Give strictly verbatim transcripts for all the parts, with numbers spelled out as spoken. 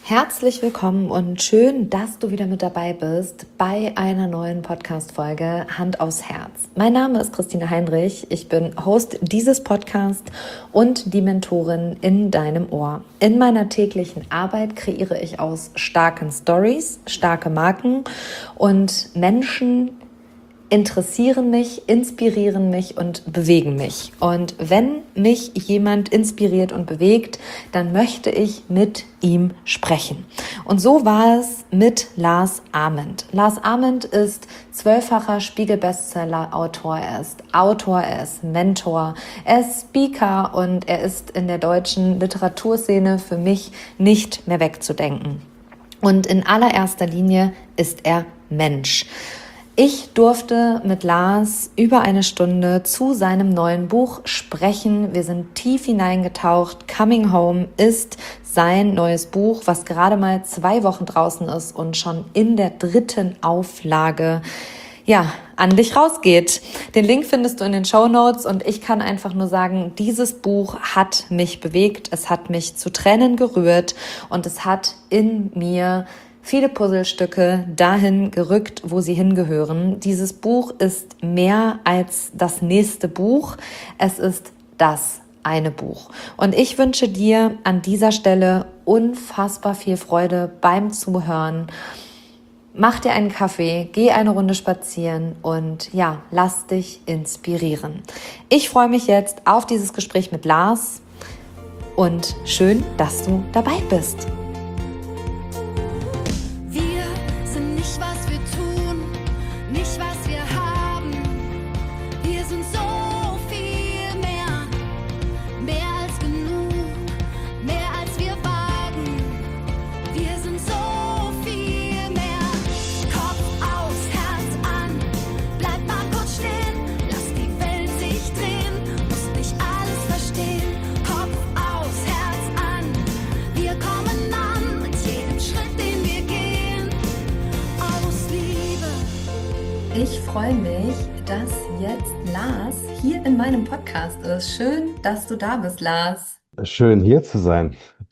Herzlich willkommen und schön, dass du wieder mit dabei bist bei einer neuen Podcast-Folge Hand aufs Herz. Mein Name ist Christine Heinrich, ich bin Host dieses Podcasts und die Mentorin in deinem Ohr. In meiner täglichen Arbeit kreiere ich aus starken Stories, starke Marken und Menschen interessieren mich, inspirieren mich und bewegen mich. Und wenn mich jemand inspiriert und bewegt, dann möchte ich mit ihm sprechen. Und so war es mit Lars Ament. Lars Ament ist zwölffacher Spiegel-Bestseller-Autor. Er ist Autor, er ist Mentor, er ist Speaker und er ist in der deutschen Literaturszene für mich nicht mehr wegzudenken. Und in allererster Linie ist er Mensch. Ich durfte mit Lars über eine Stunde zu seinem neuen Buch sprechen. Wir sind tief hineingetaucht. Coming Home ist sein neues Buch, was gerade mal zwei Wochen draußen ist und schon in der dritten Auflage ja, an dich rausgeht. Den Link findest du in den Shownotes und ich kann einfach nur sagen, dieses Buch hat mich bewegt, es hat mich zu Tränen gerührt und es hat in mir viele Puzzlestücke dahin gerückt, wo sie hingehören. Dieses Buch ist mehr als das nächste Buch. Es ist das eine Buch. Und ich wünsche dir an dieser Stelle unfassbar viel Freude beim Zuhören. Mach dir einen Kaffee, geh eine Runde spazieren und ja, lass dich inspirieren. Ich freue mich jetzt auf dieses Gespräch mit Lars und schön, dass du dabei bist. Ich freue mich, dass jetzt Lars hier in meinem Podcast ist. Schön, dass du da bist, Lars. Schön, hier zu sein.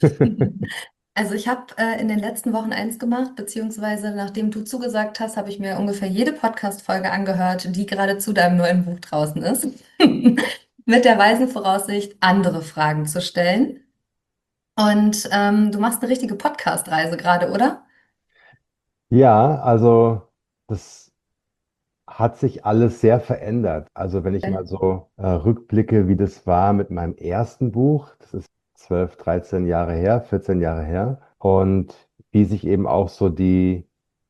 Also ich habe äh, in den letzten Wochen eins gemacht, beziehungsweise nachdem du zugesagt hast, habe ich mir ungefähr jede Podcast-Folge angehört, die gerade zu deinem neuen Buch draußen ist. Mit der weisen Voraussicht, andere Fragen zu stellen. Und ähm, du machst eine richtige Podcast-Reise gerade, oder? Ja, also das hat sich alles sehr verändert. Also wenn ich mal so äh, rückblicke, wie das war mit meinem ersten Buch, das ist zwölf, dreizehn Jahre her, vierzehn Jahre her, und wie sich eben auch so die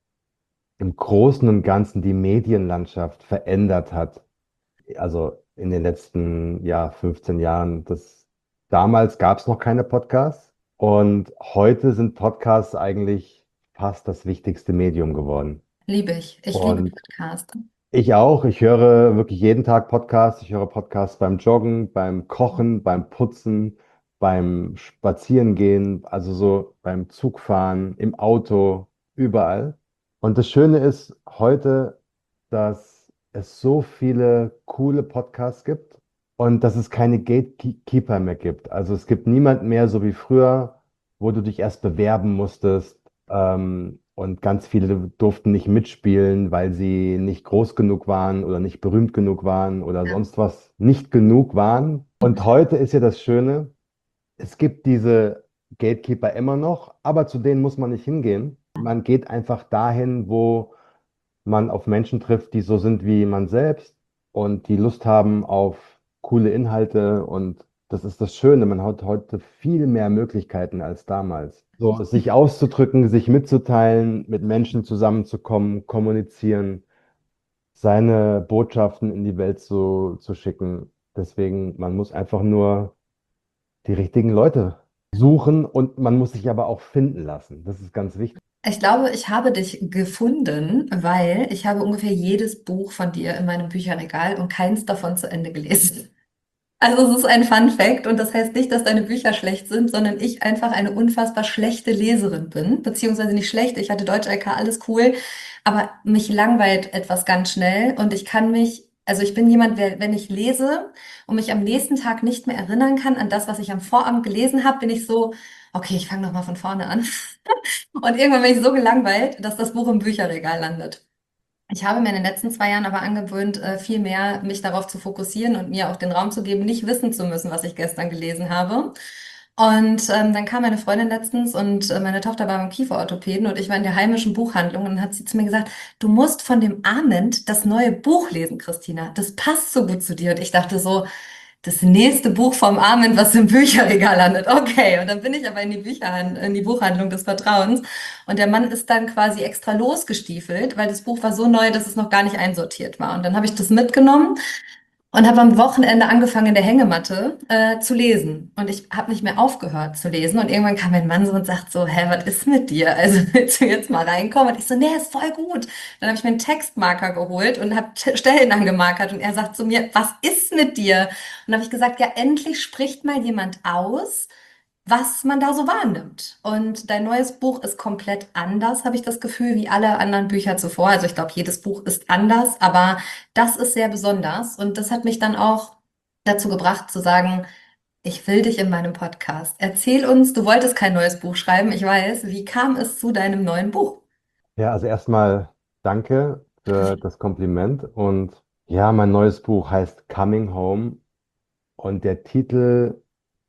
im Großen und Ganzen die Medienlandschaft verändert hat. Also in den letzten, ja, fünfzehn Jahren. Das, damals gab es noch keine Podcasts und heute sind Podcasts eigentlich fast das wichtigste Medium geworden. Liebe ich. Ich liebe Und Podcast. ich auch. Ich höre wirklich jeden Tag Podcasts. Ich höre Podcasts beim Joggen, beim Kochen, beim Putzen, beim Spazierengehen, also so beim Zugfahren, im Auto, überall. Und das Schöne ist heute, dass es so viele coole Podcasts gibt und dass es keine Gatekeeper mehr gibt. Also es gibt niemanden mehr, so wie früher, wo du dich erst bewerben musstest. Ähm, und ganz viele durften nicht mitspielen, weil sie nicht groß genug waren oder nicht berühmt genug waren oder Ja. sonst was nicht genug waren. Und heute ist ja das Schöne, es gibt diese Gatekeeper immer noch, aber zu denen muss man nicht hingehen. Man geht einfach dahin, wo man auf Menschen trifft, die so sind wie man selbst und die Lust haben auf coole Inhalte. Und das ist das Schöne. Man hat heute viel mehr Möglichkeiten als damals. So, sich auszudrücken, sich mitzuteilen, mit Menschen zusammenzukommen, kommunizieren, seine Botschaften in die Welt zu, zu schicken. Deswegen, man muss einfach nur die richtigen Leute suchen und man muss sich aber auch finden lassen. Das ist ganz wichtig. Ich glaube, ich habe dich gefunden, weil ich habe ungefähr jedes Buch von dir in meinem Bücherregal und keins davon zu Ende gelesen. Also es ist ein Fun Fact und das heißt nicht, dass deine Bücher schlecht sind, sondern ich einfach eine unfassbar schlechte Leserin bin, beziehungsweise nicht schlecht, ich hatte Deutsch-L K, alles cool, aber mich langweilt etwas ganz schnell und ich kann mich Also ich bin jemand, wer, wenn ich lese und mich am nächsten Tag nicht mehr erinnern kann an das, was ich am Vorabend gelesen habe, bin ich so, okay, ich fange noch mal von vorne an. Und irgendwann bin ich so gelangweilt, dass das Buch im Bücherregal landet. Ich habe mir in den letzten zwei Jahren aber angewöhnt, äh, viel mehr mich darauf zu fokussieren und mir auch den Raum zu geben, nicht wissen zu müssen, was ich gestern gelesen habe. Und ähm, dann kam meine Freundin letztens und äh, meine Tochter war beim Kieferorthopäden und ich war in der heimischen Buchhandlung und dann hat sie zu mir gesagt, du musst von dem Arment das neue Buch lesen, Christina. Das passt so gut zu dir. Und ich dachte so, das nächste Buch vom Arment, was im Bücherregal landet. Okay, und dann bin ich aber in die Bücherhand in die Buchhandlung des Vertrauens und der Mann ist dann quasi extra losgestiefelt, weil das Buch war so neu, dass es noch gar nicht einsortiert war. Und dann habe ich das mitgenommen und habe am Wochenende angefangen in der Hängematte äh, zu lesen. Und ich habe nicht mehr aufgehört zu lesen. Und irgendwann kam mein Mann so und sagt so, hä, was ist mit dir? Also willst du jetzt mal reinkommen? Und ich so, nee, ist voll gut. Dann habe ich mir einen Textmarker geholt und habe Stellen angemarkert. Und er sagt zu mir, was ist mit dir? Und dann habe ich gesagt, ja, endlich spricht mal jemand aus, was man da so wahrnimmt. Und dein neues Buch ist komplett anders, habe ich das Gefühl, wie alle anderen Bücher zuvor. Also ich glaube, jedes Buch ist anders, aber das ist sehr besonders. Und das hat mich dann auch dazu gebracht zu sagen, ich will dich in meinem Podcast. Erzähl uns, du wolltest kein neues Buch schreiben, ich weiß. Wie kam es zu deinem neuen Buch? Ja, also erstmal danke für das Kompliment. Und ja, mein neues Buch heißt Coming Home und der Titel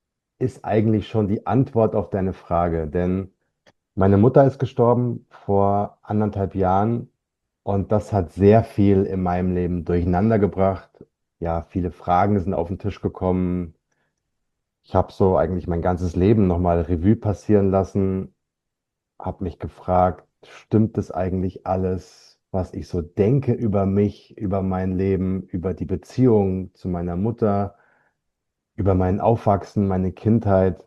ist eigentlich schon die Antwort auf deine Frage, denn meine Mutter ist gestorben vor anderthalb Jahren und das hat sehr viel in meinem Leben durcheinander gebracht. Ja, viele Fragen sind auf den Tisch gekommen. Ich habe so eigentlich mein ganzes Leben nochmal Revue passieren lassen, habe mich gefragt, stimmt das eigentlich alles, was ich so denke über mich, über mein Leben, über die Beziehung zu meiner Mutter, über mein Aufwachsen, meine Kindheit?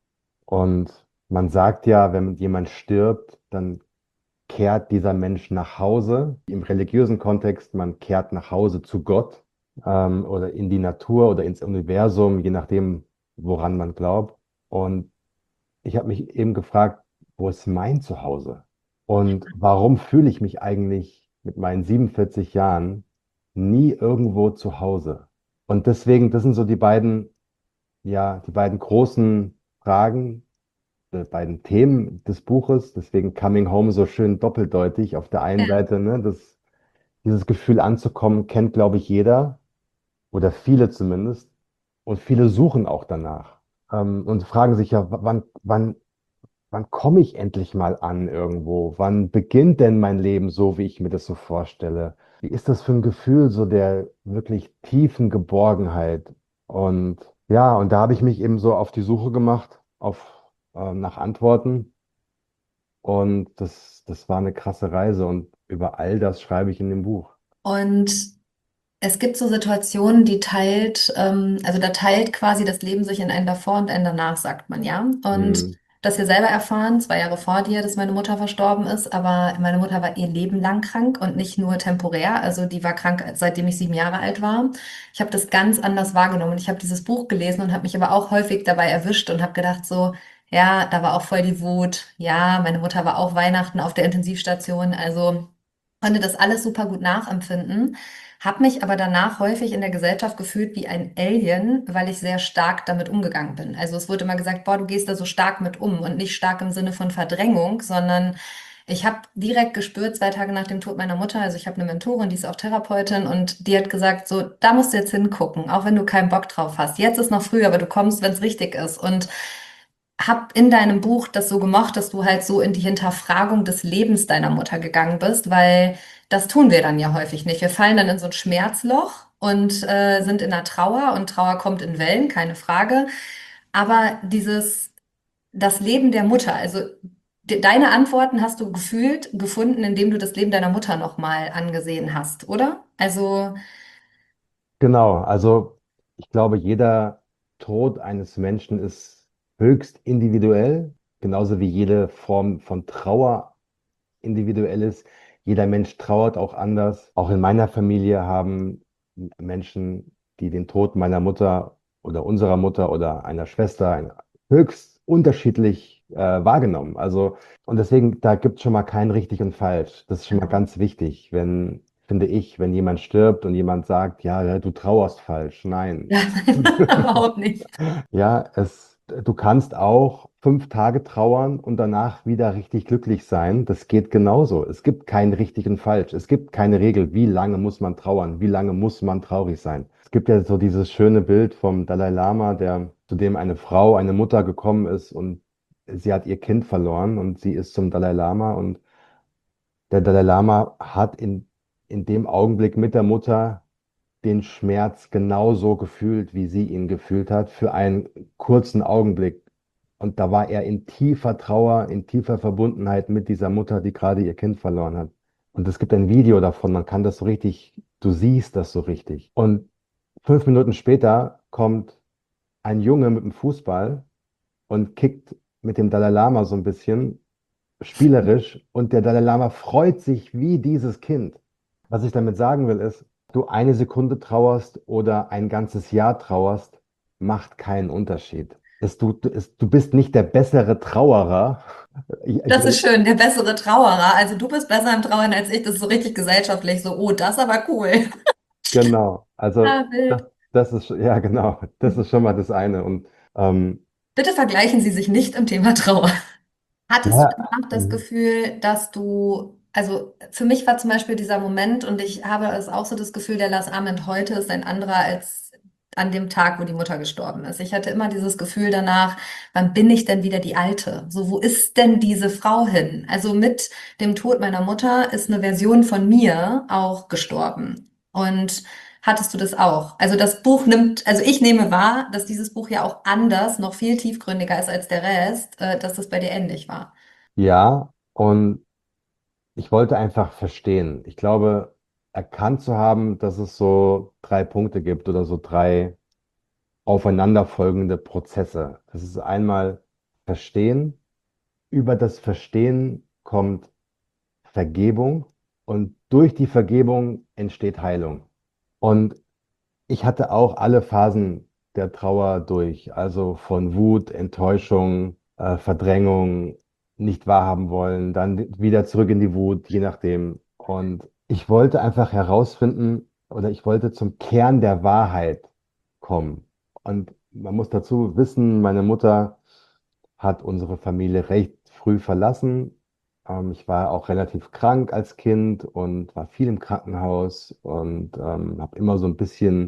Und man sagt ja, wenn jemand stirbt, dann kehrt dieser Mensch nach Hause. Im religiösen Kontext, man kehrt nach Hause zu Gott, ähm, oder in die Natur oder ins Universum, je nachdem, woran man glaubt. Und ich habe mich eben gefragt, wo ist mein Zuhause? Und warum fühle ich mich eigentlich mit meinen siebenundvierzig Jahren nie irgendwo zu Hause? Und deswegen, das sind so die beiden, ja, die beiden großen Fragen, äh, beiden Themen des Buches. Deswegen Coming Home so schön doppeldeutig. Auf der einen Seite, ne, das, dieses Gefühl anzukommen, kennt, glaube ich, jeder oder viele zumindest. Und viele suchen auch danach, ähm, und fragen sich ja, w- wann, wann, wann komme ich endlich mal an irgendwo? Wann beginnt denn mein Leben so, wie ich mir das so vorstelle? Wie ist das für ein Gefühl, so der wirklich tiefen Geborgenheit? Und ja, und da habe ich mich eben so auf die Suche gemacht, auf, äh, nach Antworten. Und das, das war eine krasse Reise. Und über all das schreibe ich in dem Buch. Und es gibt so Situationen, die teilt, ähm, also da teilt quasi das Leben sich in ein davor und ein danach, sagt man ja. Und Mhm. das wir selber erfahren, zwei Jahre vor dir, dass meine Mutter verstorben ist, aber meine Mutter war ihr Leben lang krank und nicht nur temporär. Also die war krank, seitdem ich sieben Jahre alt war. Ich habe das ganz anders wahrgenommen. Ich habe dieses Buch gelesen und habe mich aber auch häufig dabei erwischt und habe gedacht so, ja, da war auch voll die Wut. Ja, meine Mutter war auch Weihnachten auf der Intensivstation. Also konnte das alles super gut nachempfinden, habe mich aber danach häufig in der Gesellschaft gefühlt wie ein Alien, weil ich sehr stark damit umgegangen bin. Also es wurde immer gesagt, boah, du gehst da so stark mit um und nicht stark im Sinne von Verdrängung, sondern ich habe direkt gespürt, zwei Tage nach dem Tod meiner Mutter, also ich habe eine Mentorin, die ist auch Therapeutin und die hat gesagt, so, da musst du jetzt hingucken, auch wenn du keinen Bock drauf hast. Jetzt ist noch früh, aber du kommst, wenn es richtig ist. Und hab in deinem Buch das so gemocht, dass du halt so in die Hinterfragung des Lebens deiner Mutter gegangen bist, weil das tun wir dann ja häufig nicht. Wir fallen dann in so ein Schmerzloch und äh, sind in der Trauer und Trauer kommt in Wellen, keine Frage. Aber dieses, das Leben der Mutter, also de deine Antworten hast du gefühlt gefunden, indem du das Leben deiner Mutter nochmal angesehen hast, oder? Also, Genau, also ich glaube, jeder Tod eines Menschen ist höchst individuell, genauso wie jede Form von Trauer individuell ist. Jeder Mensch trauert auch anders. Auch in meiner Familie haben Menschen, die den Tod meiner Mutter oder unserer Mutter oder einer Schwester ein- höchst unterschiedlich äh, wahrgenommen. Also, und deswegen, da gibt es schon mal kein richtig und falsch. Das ist schon mal ganz wichtig. Wenn finde ich, wenn jemand stirbt und jemand sagt, ja, ja, du trauerst falsch. Nein. Ja, nein, überhaupt nicht. Ja, es, du kannst auch fünf Tage trauern und danach wieder richtig glücklich sein. Das geht genauso. Es gibt kein richtig und falsch. Es gibt keine Regel, wie lange muss man trauern, wie lange muss man traurig sein. Es gibt ja so dieses schöne Bild vom Dalai Lama, der, zu dem eine Frau, eine Mutter gekommen ist und sie hat ihr Kind verloren und sie ist zum Dalai Lama und der Dalai Lama hat in, in dem Augenblick mit der Mutter den Schmerz genauso gefühlt, wie sie ihn gefühlt hat, für einen kurzen Augenblick. Und da war er in tiefer Trauer, in tiefer Verbundenheit mit dieser Mutter, die gerade ihr Kind verloren hat. Und es gibt ein Video davon, man kann das so richtig, du siehst das so richtig. Und fünf Minuten später kommt ein Junge mit dem Fußball und kickt mit dem Dalai Lama so ein bisschen spielerisch und der Dalai Lama freut sich wie dieses Kind. Was ich damit sagen will, ist, ob du eine Sekunde trauerst oder ein ganzes Jahr trauerst, macht keinen Unterschied. Es, du, du, es, du bist nicht der bessere Trauerer. Ich, ich, Das ist schön, der bessere Trauerer. Also du bist besser im Trauern als ich. Das ist so richtig gesellschaftlich. So, oh, das ist aber cool. genau. Also Ah, wild. das, das ist, ja genau, das ist schon mal das eine. Und ähm, Bitte vergleichen Sie sich nicht im Thema Trauer. Hattest du ja, danach das mhm. Gefühl, dass du, also für mich war zum Beispiel dieser Moment und ich habe es auch so das Gefühl, der Last Ament heute ist ein anderer als an dem Tag, wo die Mutter gestorben ist. Ich hatte immer dieses Gefühl danach, wann bin ich denn wieder die Alte? So, wo ist denn diese Frau hin? Also mit dem Tod meiner Mutter ist eine Version von mir auch gestorben. Und hattest du das auch? Also das Buch nimmt, also ich nehme wahr, dass dieses Buch ja auch anders, noch viel tiefgründiger ist als der Rest, äh, dass das bei dir ähnlich war. Ja, und ich wollte einfach verstehen. Ich glaube, erkannt zu haben, dass es so drei Punkte gibt oder so drei aufeinanderfolgende Prozesse. Das ist einmal Verstehen. Über das Verstehen kommt Vergebung und durch die Vergebung entsteht Heilung. Und ich hatte auch alle Phasen der Trauer durch, also von Wut, Enttäuschung, äh, Verdrängung, nicht wahrhaben wollen, dann wieder zurück in die Wut, je nachdem. Und ich wollte einfach herausfinden oder ich wollte zum Kern der Wahrheit kommen. Und man muss dazu wissen, meine Mutter hat unsere Familie recht früh verlassen. Ähm, ich war auch relativ krank als Kind und war viel im Krankenhaus und ähm, habe immer so ein bisschen,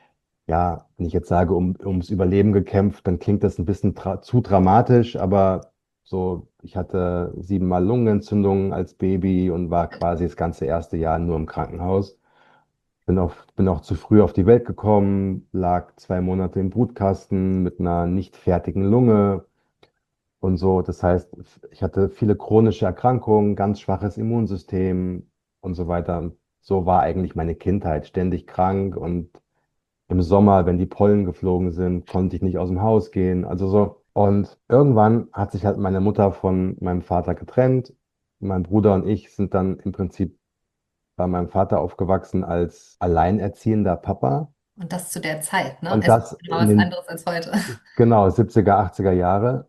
ja, wenn ich jetzt sage, um, ums Überleben gekämpft, dann klingt das ein bisschen dra zu dramatisch, aber so, ich hatte siebenmal Lungenentzündungen als Baby und war quasi das ganze erste Jahr nur im Krankenhaus. Bin auch, bin auch zu früh auf die Welt gekommen, lag zwei Monate im Brutkasten mit einer nicht fertigen Lunge und so. Das heißt, ich hatte viele chronische Erkrankungen, ganz schwaches Immunsystem und so weiter. Und so war eigentlich meine Kindheit, ständig krank und im Sommer, wenn die Pollen geflogen sind, konnte ich nicht aus dem Haus gehen. Also so. Und irgendwann hat sich halt meine Mutter von meinem Vater getrennt. Mein Bruder und ich sind dann im Prinzip bei meinem Vater aufgewachsen als alleinerziehender Papa. Und das zu der Zeit, ne? Und Es ist das genau in was den, anderes als heute. genau, siebziger, achtziger Jahre.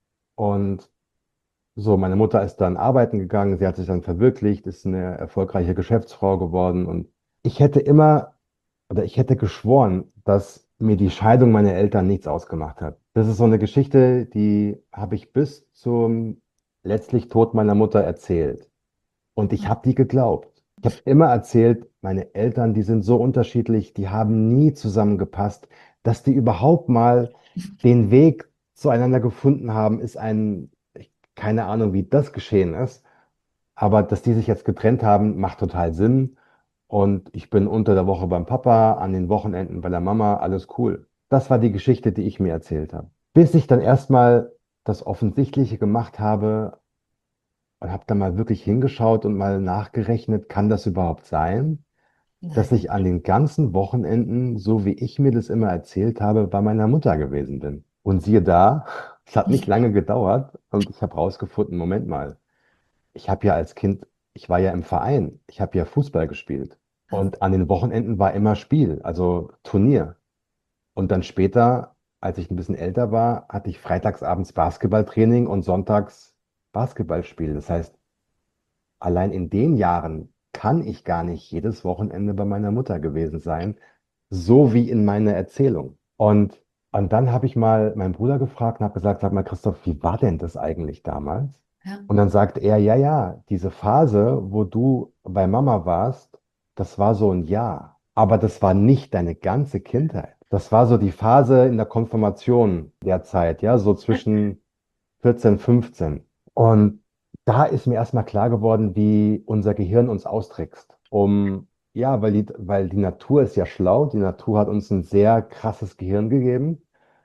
Und so, meine Mutter ist dann arbeiten gegangen, sie hat sich dann verwirklicht, ist eine erfolgreiche Geschäftsfrau geworden. Und ich hätte immer, oder ich hätte geschworen, dass mir die Scheidung meiner Eltern nichts ausgemacht hat. Das ist so eine Geschichte, die habe ich bis zum letztlich Tod meiner Mutter erzählt. Und ich habe die geglaubt. Ich habe immer erzählt, meine Eltern, die sind so unterschiedlich, die haben nie zusammengepasst. Dass die überhaupt mal den Weg zueinander gefunden haben, ist ein, ich, keine Ahnung, wie das geschehen ist. Aber dass die sich jetzt getrennt haben, macht total Sinn. Und ich bin unter der Woche beim Papa, an den Wochenenden bei der Mama, alles cool. Das war die Geschichte, die ich mir erzählt habe. Bis ich dann erstmal das Offensichtliche gemacht habe, und habe da mal wirklich hingeschaut und mal nachgerechnet, kann das überhaupt sein, dass Nein. ich an den ganzen Wochenenden, so wie ich mir das immer erzählt habe, bei meiner Mutter gewesen bin. Und siehe da, es hat nicht lange gedauert und ich habe rausgefunden, Moment mal, ich habe ja als Kind, ich war ja im Verein, ich habe ja Fußball gespielt. Krass. Und an den Wochenenden war immer Spiel, also Turnier. Und dann später, als ich ein bisschen älter war, hatte ich freitagsabends Basketballtraining und sonntags Basketballspiel. Das heißt, allein in den Jahren kann ich gar nicht jedes Wochenende bei meiner Mutter gewesen sein, so wie in meiner Erzählung. Und, und dann habe ich mal meinen Bruder gefragt und habe gesagt, sag mal, Christoph, wie war denn das eigentlich damals? Ja. Und dann sagt er, ja, ja, diese Phase, wo du bei Mama warst, das war so ein Jahr. Aber das war nicht deine ganze Kindheit. Das war so die Phase in der Konfirmation der Zeit, ja, so zwischen vierzehn, fünfzehn. Und da ist mir erstmal klar geworden, wie unser Gehirn uns austrickst. Um, ja, weil die, weil die Natur ist ja schlau. Die Natur hat uns ein sehr krasses Gehirn gegeben.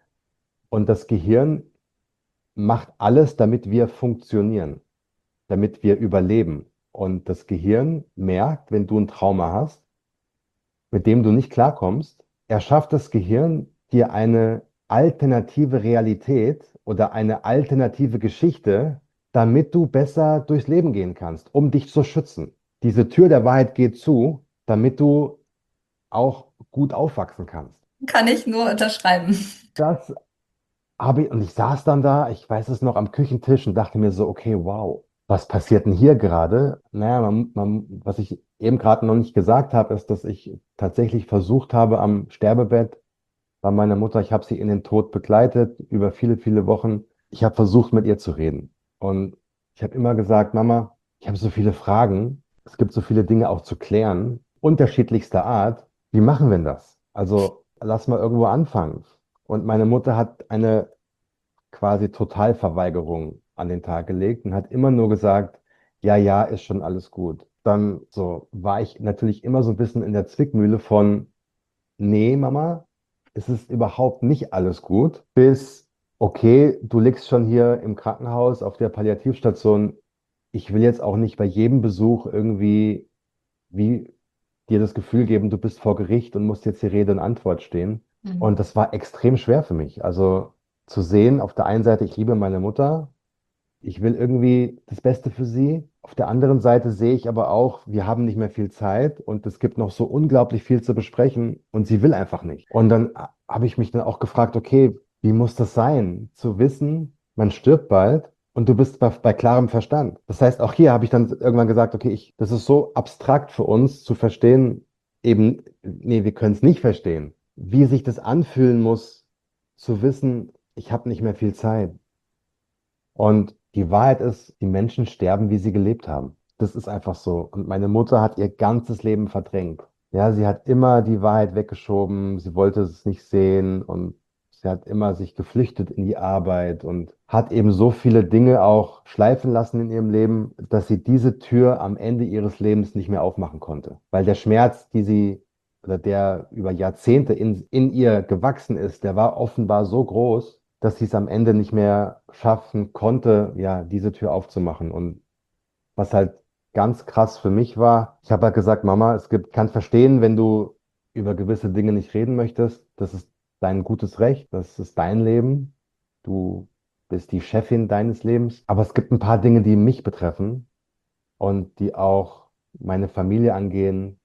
Und das Gehirn macht alles, damit wir funktionieren, damit wir überleben. Und das Gehirn merkt, wenn du ein Trauma hast, mit dem du nicht klarkommst, erschafft das Gehirn dir eine alternative Realität oder eine alternative Geschichte, damit du besser durchs Leben gehen kannst, um dich zu schützen. Diese Tür der Wahrheit geht zu, damit du auch gut aufwachsen kannst. Kann ich nur unterschreiben. Das habe ich, und ich saß dann da, ich weiß es noch, am Küchentisch und dachte mir so, okay, wow, was passiert denn hier gerade? Naja, man, man, was ich eben gerade noch nicht gesagt habe, ist, dass ich tatsächlich versucht habe, am Sterbebett bei meiner Mutter, ich habe sie in den Tod begleitet, über viele, viele Wochen. Ich habe versucht, mit ihr zu reden. Und ich habe immer gesagt, Mama, ich habe so viele Fragen, es gibt so viele Dinge auch zu klären, unterschiedlichster Art. Wie machen wir denn das? Also lass mal irgendwo anfangen. Und meine Mutter hat eine quasi Totalverweigerung an den Tag gelegt und hat immer nur gesagt, ja, ja, ist schon alles gut. Dann so war ich natürlich immer so ein bisschen in der Zwickmühle von, nee, Mama, es ist überhaupt nicht alles gut, bis, okay, du liegst schon hier im Krankenhaus auf der Palliativstation. Ich will jetzt auch nicht bei jedem Besuch irgendwie wie dir das Gefühl geben, du bist vor Gericht und musst jetzt hier Rede und Antwort stehen. Mhm. Und das war extrem schwer für mich. Also zu sehen, auf der einen Seite, ich liebe meine Mutter, ich will irgendwie das Beste für sie. Auf der anderen Seite sehe ich aber auch, wir haben nicht mehr viel Zeit und es gibt noch so unglaublich viel zu besprechen und sie will einfach nicht. Und dann habe ich mich dann auch gefragt, okay, wie muss das sein, zu wissen, man stirbt bald und du bist bei, bei klarem Verstand. Das heißt, auch hier habe ich dann irgendwann gesagt, okay, ich, das ist so abstrakt für uns zu verstehen, eben, nee, wir können es nicht verstehen, wie sich das anfühlen muss, zu wissen, ich habe nicht mehr viel Zeit. Und die Wahrheit ist, die Menschen sterben, wie sie gelebt haben. Das ist einfach so. Und meine Mutter hat ihr ganzes Leben verdrängt. Ja, sie hat immer die Wahrheit weggeschoben, sie wollte es nicht sehen und sie hat immer sich geflüchtet in die Arbeit und hat eben so viele Dinge auch schleifen lassen in ihrem Leben, dass sie diese Tür am Ende ihres Lebens nicht mehr aufmachen konnte. Weil der Schmerz, die sie oder der über Jahrzehnte in, in ihr gewachsen ist, der war offenbar so groß, dass sie es am Ende nicht mehr schaffen konnte, ja, diese Tür aufzumachen. Und was halt ganz krass für mich war, ich habe halt gesagt, Mama, es gibt, kann verstehen, wenn du über gewisse Dinge nicht reden möchtest. Das ist dein gutes Recht, das ist dein Leben. Du bist die Chefin deines Lebens. Aber es gibt ein paar Dinge, die mich betreffen und die auch meine Familie angehen.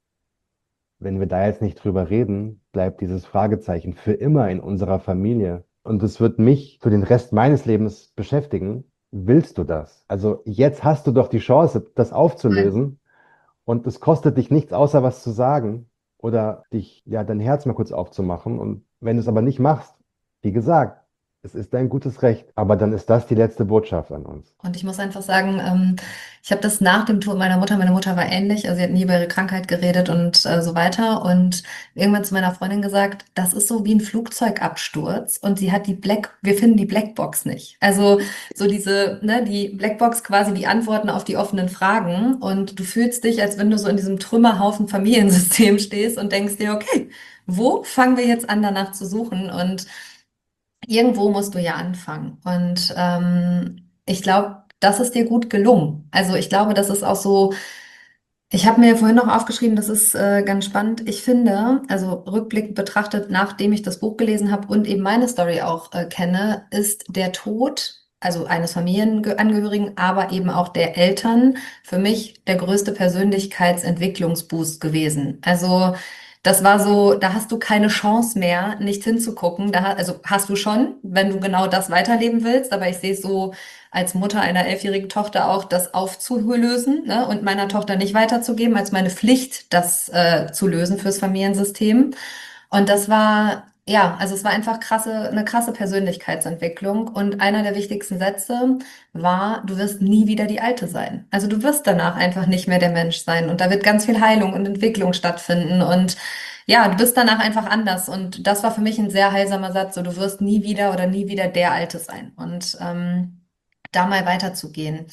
Wenn wir da jetzt nicht drüber reden, bleibt dieses Fragezeichen für immer in unserer Familie. Und es wird mich für den Rest meines Lebens beschäftigen. Willst du das? Also jetzt hast du doch die Chance, das aufzulösen. Und es kostet dich nichts, außer was zu sagen oder dich, ja, dein Herz mal kurz aufzumachen. Und wenn du es aber nicht machst, wie gesagt, es ist dein gutes Recht. Aber dann ist das die letzte Botschaft an uns. Und ich muss einfach sagen, ähm, ich habe das nach dem Tod meiner Mutter, meine Mutter war ähnlich, also sie hat nie über ihre Krankheit geredet und äh, so weiter. Und irgendwann zu meiner Freundin gesagt, das ist so wie ein Flugzeugabsturz und sie hat die Black, wir finden die Blackbox nicht. Also so diese, ne, die Blackbox quasi die Antworten auf die offenen Fragen und du fühlst dich, als wenn du so in diesem Trümmerhaufen Familiensystem stehst und denkst dir, okay, wo fangen wir jetzt an, danach zu suchen? Und irgendwo musst du ja anfangen. Und ähm, ich glaube, das ist dir gut gelungen. Also ich glaube, das ist auch so, ich habe mir vorhin noch aufgeschrieben, das ist äh, ganz spannend. Ich finde, also rückblickend betrachtet, nachdem ich das Buch gelesen habe und eben meine Story auch äh, kenne, ist der Tod, also eines Familienangehörigen, aber eben auch der Eltern, für mich der größte Persönlichkeitsentwicklungsboost gewesen. Also Das war so, da hast du keine Chance mehr, nicht hinzugucken. Da, ha- also hast du schon, wenn du genau das weiterleben willst, aber ich sehe es so als Mutter einer elfjährigen Tochter auch, das aufzulösen, ne, und meiner Tochter nicht weiterzugeben, als meine Pflicht, das äh, zu lösen fürs Familiensystem. Und das war, ja, also es war einfach krasse, eine krasse Persönlichkeitsentwicklung. Und einer der wichtigsten Sätze war, du wirst nie wieder die Alte sein. Also du wirst danach einfach nicht mehr der Mensch sein. Und da wird ganz viel Heilung und Entwicklung stattfinden. Und ja, du bist danach einfach anders. Und das war für mich ein sehr heilsamer Satz. So, du wirst nie wieder oder nie wieder der Alte sein. Und ähm, da mal weiterzugehen.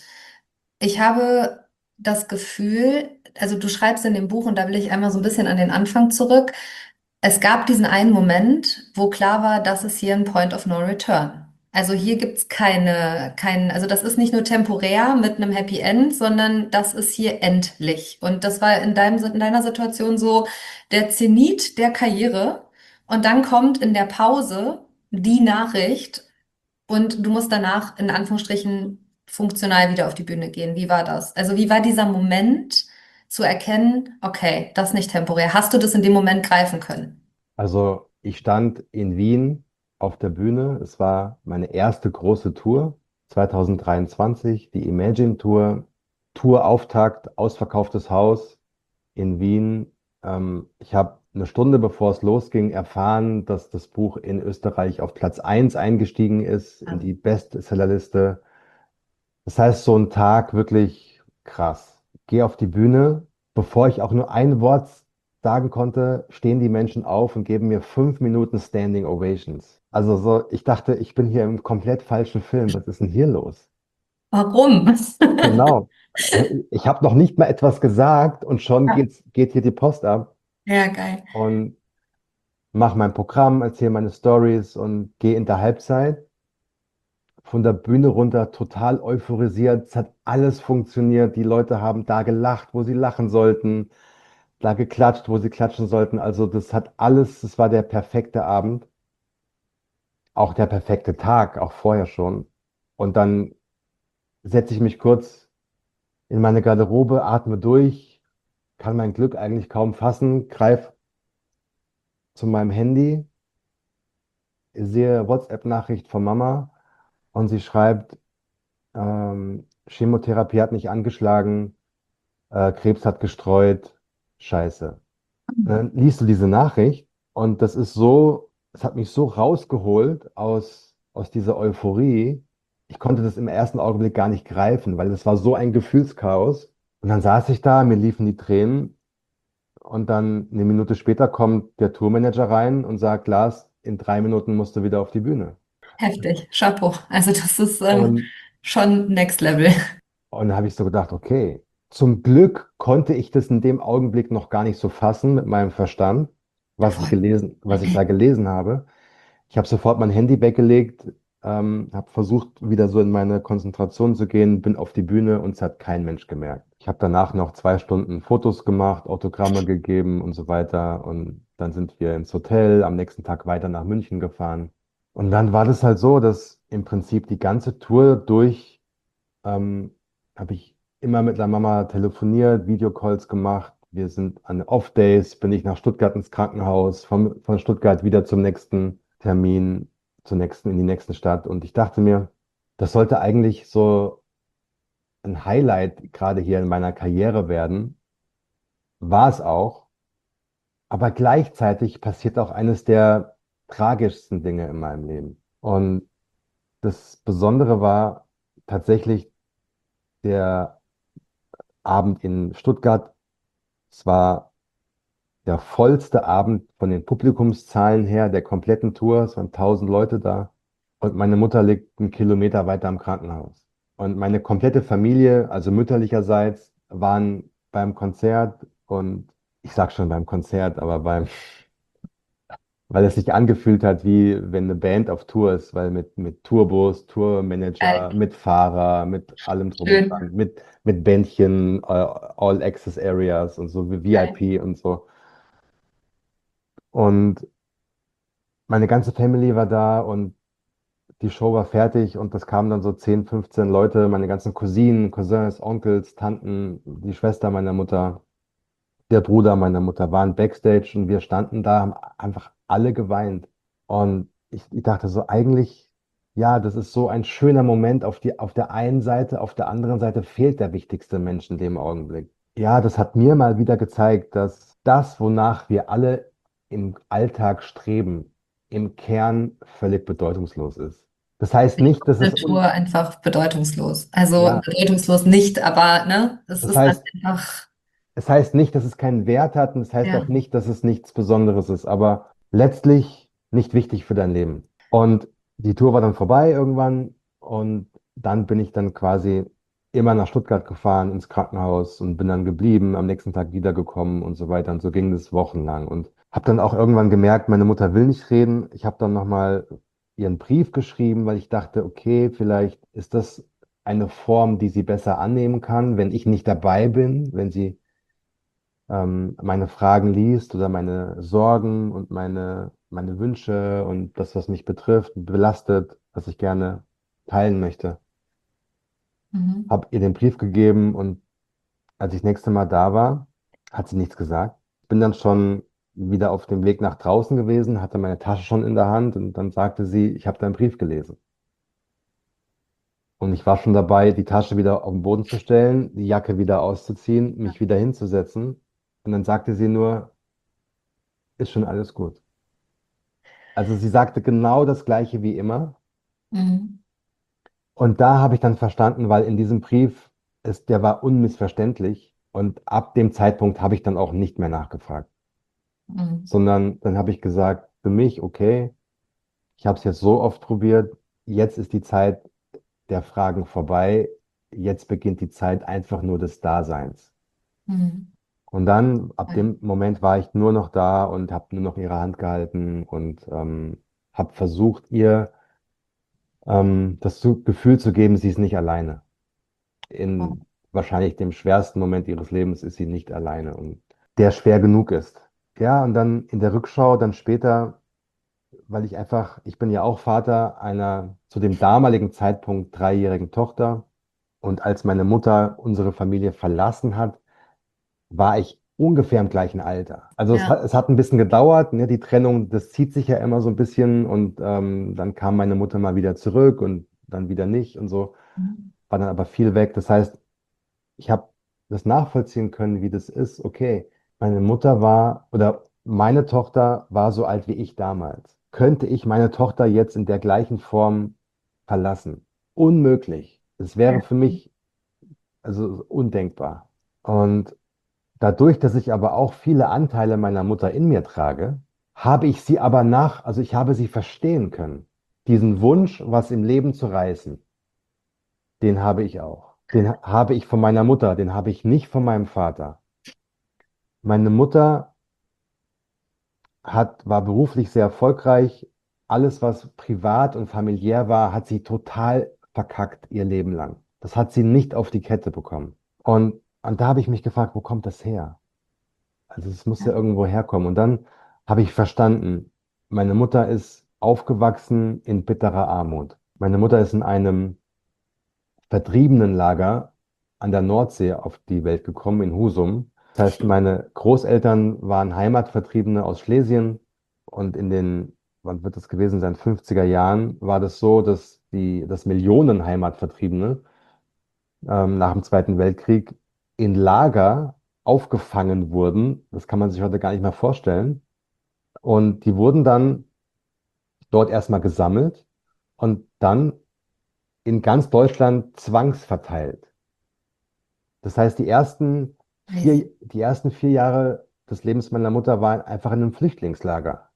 Ich habe das Gefühl, also du schreibst in dem Buch, und da will ich einmal so ein bisschen an den Anfang zurück. Es gab diesen einen Moment, wo klar war, das ist hier ein Point of No Return. Also hier gibt's keine, kein, also das ist nicht nur temporär mit einem Happy End, sondern das ist hier endlich. Und das war in deinem, in deiner Situation so der Zenit der Karriere. Und dann kommt in der Pause die Nachricht und du musst danach in Anführungsstrichen funktional wieder auf die Bühne gehen. Wie war das? Also wie war dieser Moment zu erkennen, okay, das ist nicht temporär. Hast du das in dem Moment greifen können? Also ich stand in Wien auf der Bühne. Es war meine erste große Tour, zwanzig dreiundzwanzig, die Imagine Tour, Tourauftakt, ausverkauftes Haus in Wien. Ähm, ich habe eine Stunde bevor es losging erfahren, dass das Buch in Österreich auf Platz eins eingestiegen ist, in die Bestsellerliste. Das heißt, so ein Tag wirklich krass. Gehe auf die Bühne, bevor ich auch nur ein Wort sagen konnte, stehen die Menschen auf und geben mir fünf Minuten Standing Ovations. Also so, ich dachte, ich bin hier im komplett falschen Film. Was ist denn hier los? Warum? Genau. Ich habe noch nicht mal etwas gesagt und schon Ja, geht's, geht hier die Post ab ja, geil. und mache mein Programm, erzähle meine Stories und gehe in der Halbzeit von der Bühne runter, total euphorisiert. Es hat alles funktioniert. Die Leute haben da gelacht, wo sie lachen sollten, da geklatscht, wo sie klatschen sollten. Also das hat alles, das war der perfekte Abend, auch der perfekte Tag, auch vorher schon. Und dann setze ich mich kurz in meine Garderobe, atme durch, kann mein Glück eigentlich kaum fassen, greife zu meinem Handy, sehe WhatsApp-Nachricht von Mama und sie schreibt, ähm, Chemotherapie hat nicht angeschlagen, äh, Krebs hat gestreut, scheiße. Und dann liest du diese Nachricht und das ist so, es hat mich so rausgeholt aus, aus dieser Euphorie. Ich konnte das im ersten Augenblick gar nicht greifen, weil es war so ein Gefühlschaos. Und dann saß ich da, mir liefen die Tränen und dann eine Minute später kommt der Tourmanager rein und sagt, Lars, in drei Minuten musst du wieder auf die Bühne. Heftig. Chapeau. Also das ist ähm, Und schon Next Level. Und da habe ich so gedacht, okay, zum Glück konnte ich das in dem Augenblick noch gar nicht so fassen mit meinem Verstand, was ich Voll. gelesen, was ich da gelesen habe. Ich habe sofort mein Handy weggelegt, ähm, habe versucht, wieder so in meine Konzentration zu gehen, bin auf die Bühne und es hat kein Mensch gemerkt. Ich habe danach noch zwei Stunden Fotos gemacht, Autogramme gegeben und so weiter. Und dann sind wir ins Hotel, am nächsten Tag weiter nach München gefahren. Und dann war das halt so, dass im Prinzip die ganze Tour durch ähm, habe ich immer mit der Mama telefoniert, Videocalls gemacht. Wir sind an Off-Days, bin ich nach Stuttgart ins Krankenhaus, von, von Stuttgart wieder zum nächsten Termin, zur nächsten, in die nächste Stadt. Und ich dachte mir, das sollte eigentlich so ein Highlight gerade hier in meiner Karriere werden. War es auch. Aber gleichzeitig passiert auch eines der tragischsten Dinge in meinem Leben. Und das Besondere war tatsächlich der Abend in Stuttgart. Es war der vollste Abend von den Publikumszahlen her der kompletten Tour. Es waren tausend Leute da. Und meine Mutter liegt einen Kilometer weiter im Krankenhaus. Und meine komplette Familie, also mütterlicherseits, waren beim Konzert. Und ich sag schon beim Konzert, aber beim, weil es sich angefühlt hat, wie wenn eine Band auf Tour ist, weil mit, mit Tourbus, Geil. Tourmanager, mit Fahrer, mit allem drum und Schön. dran, mit, mit Bändchen, äh, All Access Areas und so, wie Geil. V I P und so. Und meine ganze Family war da und die Show war fertig und das kamen dann so zehn, fünfzehn Leute, meine ganzen Cousinen, Cousins, Onkels, Tanten, die Schwester meiner Mutter. der Bruder meiner Mutter waren Backstage und wir standen da, haben einfach alle geweint. Und ich, ich dachte so, eigentlich, ja, das ist so ein schöner Moment auf die, auf der einen Seite, auf der anderen Seite fehlt der wichtigste Mensch in dem Augenblick. Ja, das hat mir mal wieder gezeigt, dass das, wonach wir alle im Alltag streben, im Kern völlig bedeutungslos ist. Das heißt nicht, dass es Natur un einfach bedeutungslos. Also ja, bedeutungslos nicht, aber ne, es das ist halt heißt, einfach, es heißt nicht, dass es keinen Wert hat und es heißt ja. auch nicht, dass es nichts Besonderes ist, aber letztlich nicht wichtig für dein Leben. Und die Tour war dann vorbei irgendwann und dann bin ich dann quasi immer nach Stuttgart gefahren ins Krankenhaus und bin dann geblieben, am nächsten Tag wiedergekommen und so weiter. Und so ging es wochenlang und habe dann auch irgendwann gemerkt, meine Mutter will nicht reden. Ich habe dann nochmal ihren Brief geschrieben, weil ich dachte, okay, vielleicht ist das eine Form, die sie besser annehmen kann, wenn ich nicht dabei bin, wenn sie ähm, meine Fragen liest oder meine Sorgen und meine, meine Wünsche und das, was mich betrifft, belastet, was ich gerne teilen möchte. Mhm. Habe ihr den Brief gegeben und als ich das nächste Mal da war, hat sie nichts gesagt. Ich bin dann schon wieder auf dem Weg nach draußen gewesen, hatte meine Tasche schon in der Hand und dann sagte sie, ich habe deinen Brief gelesen. Und ich war schon dabei, die Tasche wieder auf den Boden zu stellen, die Jacke wieder auszuziehen, mich wieder hinzusetzen. Und dann sagte sie nur, ist schon alles gut. Also sie sagte genau das Gleiche wie immer. Mhm. Und da habe ich dann verstanden, weil in diesem Brief ist, der war unmissverständlich. Und ab dem Zeitpunkt habe ich dann auch nicht mehr nachgefragt, Mhm. sondern dann habe ich gesagt, für mich, okay, ich habe es jetzt so oft probiert, jetzt ist die Zeit der Fragen vorbei, jetzt beginnt die Zeit einfach nur des Daseins. Mhm. Und dann, ab Voll. dem Moment war ich nur noch da und habe nur noch ihre Hand gehalten und ähm, habe versucht, ihr ähm, das zu, Gefühl zu geben, sie ist nicht alleine. In wahrscheinlich dem schwersten Moment ihres Lebens ist sie nicht alleine und der schwer genug ist. Ja, und dann in der Rückschau, dann später, weil ich einfach, ich bin ja auch Vater einer zu dem damaligen Zeitpunkt dreijährigen Tochter. Und als meine Mutter unsere Familie verlassen hat, war ich ungefähr im gleichen Alter. Also es Ja. hat, es hat ein bisschen gedauert, ne? Die Trennung, das zieht sich ja immer so ein bisschen und ähm, dann kam meine Mutter mal wieder zurück und dann wieder nicht und so, Mhm. war dann aber viel weg. Das heißt, ich habe das nachvollziehen können, wie das ist. Okay, meine Mutter war oder meine Tochter war so alt wie ich damals. Könnte ich meine Tochter jetzt in der gleichen Form verlassen? Unmöglich. Es wäre Ja. für mich also undenkbar. Und dadurch, dass ich aber auch viele Anteile meiner Mutter in mir trage, habe ich sie aber nach, also ich habe sie verstehen können. Diesen Wunsch, was im Leben zu reißen, den habe ich auch. Den ha- habe ich von meiner Mutter, den habe ich nicht von meinem Vater. Meine Mutter hat, war beruflich sehr erfolgreich. Alles, was privat und familiär war, hat sie total verkackt ihr Leben lang. Das hat sie nicht auf die Kette bekommen. Und, und da habe ich mich gefragt, wo kommt das her? Also es muss ja irgendwo herkommen. Und dann habe ich verstanden, meine Mutter ist aufgewachsen in bitterer Armut. Meine Mutter ist in einem Vertriebenenlager an der Nordsee auf die Welt gekommen, in Husum. Das heißt, meine Großeltern waren Heimatvertriebene aus Schlesien und in den, wann wird das gewesen sein, fünfziger Jahren war das so, dass die, dass Millionen Heimatvertriebene ähm, nach dem Zweiten Weltkrieg in Lager aufgefangen wurden. Das kann man sich heute gar nicht mehr vorstellen. Und die wurden dann dort erstmal gesammelt und dann in ganz Deutschland zwangsverteilt. Das heißt, die ersten Weiß. vier, die ersten vier Jahre des Lebens meiner Mutter waren einfach in einem Flüchtlingslager.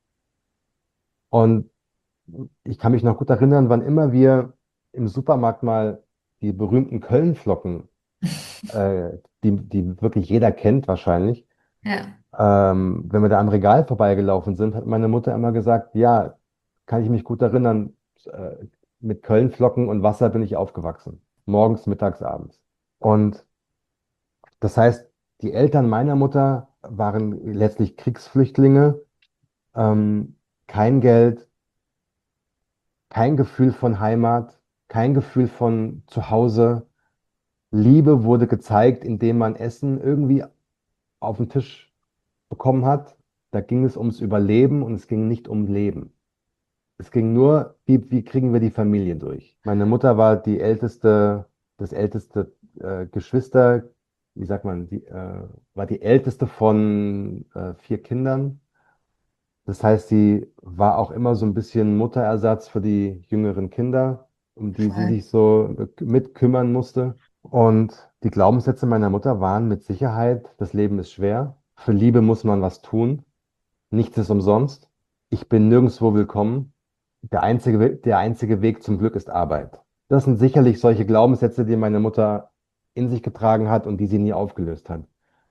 Und ich kann mich noch gut erinnern, wann immer wir im Supermarkt mal die berühmten Kölnflocken, äh, die, die wirklich jeder kennt wahrscheinlich, Ja. ähm, wenn wir da am Regal vorbeigelaufen sind, hat meine Mutter immer gesagt, ja, kann ich mich gut erinnern, äh, mit Kölnflocken und Wasser bin ich aufgewachsen. Morgens, mittags, abends. Und das heißt, die Eltern meiner Mutter waren letztlich Kriegsflüchtlinge, ähm, kein Geld, kein Gefühl von Heimat, kein Gefühl von Zuhause. Liebe wurde gezeigt, indem man Essen irgendwie auf den Tisch bekommen hat, da ging es ums Überleben und es ging nicht um Leben. Es ging nur, wie, wie kriegen wir die Familie durch? Meine Mutter war die älteste, das älteste äh, Geschwister, wie sagt man, die, äh, war die älteste von äh, vier Kindern. Das heißt, sie war auch immer so ein bisschen Mutterersatz für die jüngeren Kinder, um die sie Voll. sich so mit kümmern musste. Und die Glaubenssätze meiner Mutter waren mit Sicherheit, das Leben ist schwer, für Liebe muss man was tun, nichts ist umsonst, ich bin nirgendwo willkommen, der einzige, We- der einzige Weg zum Glück ist Arbeit. Das sind sicherlich solche Glaubenssätze, die meine Mutter in sich getragen hat und die sie nie aufgelöst hat.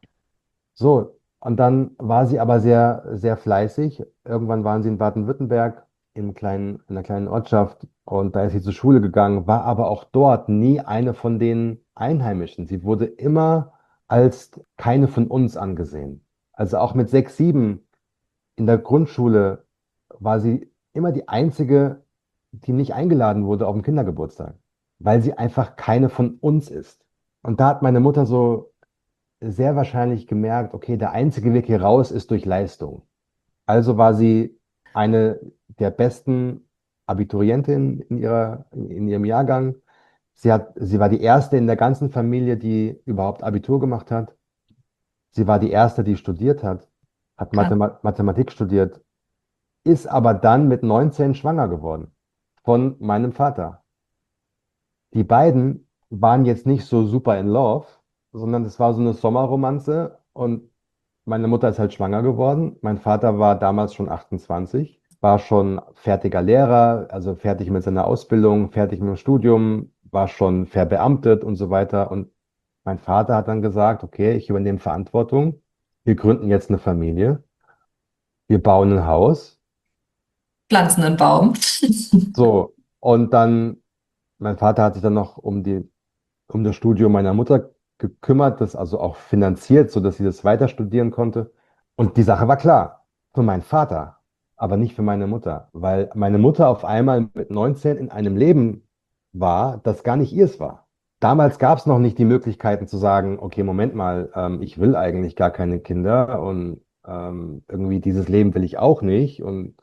So, und dann war sie aber sehr, sehr fleißig. Irgendwann waren sie in Baden-Württemberg in kleinen, in einer kleinen Ortschaft und da ist sie zur Schule gegangen, war aber auch dort nie eine von den Einheimischen. Sie wurde immer als keine von uns angesehen. Also auch mit sechs, sieben in der Grundschule war sie immer die einzige, die nicht eingeladen wurde auf den Kindergeburtstag, weil sie einfach keine von uns ist. Und da hat meine Mutter so sehr wahrscheinlich gemerkt, okay, der einzige Weg hier raus ist durch Leistung. Also war sie eine der besten Abiturientinnen in ihrer, in ihrem Jahrgang. Sie hat, sie war die erste in der ganzen Familie, die überhaupt Abitur gemacht hat. Sie war die erste, die studiert hat, hat Krass. Mathema Mathematik studiert, ist aber dann mit neunzehn schwanger geworden von meinem Vater. Die beiden waren jetzt nicht so super in love, sondern es war so eine Sommerromanze und meine Mutter ist halt schwanger geworden. Mein Vater war damals schon achtundzwanzig, war schon fertiger Lehrer, also fertig mit seiner Ausbildung, fertig mit dem Studium, war schon verbeamtet und so weiter. Und mein Vater hat dann gesagt, okay, ich übernehme Verantwortung. Wir gründen jetzt eine Familie. Wir bauen ein Haus. Pflanzen einen Baum. So, und dann, mein Vater hat sich dann noch um die um das Studium meiner Mutter gekümmert, das also auch finanziert, sodass sie das weiter studieren konnte. Und die Sache war klar, für meinen Vater, aber nicht für meine Mutter, weil meine Mutter auf einmal mit neunzehn in einem Leben war, das gar nicht ihrs war. Damals gab es noch nicht die Möglichkeiten zu sagen, okay, Moment mal, ähm, ich will eigentlich gar keine Kinder und ähm, irgendwie dieses Leben will ich auch nicht. Und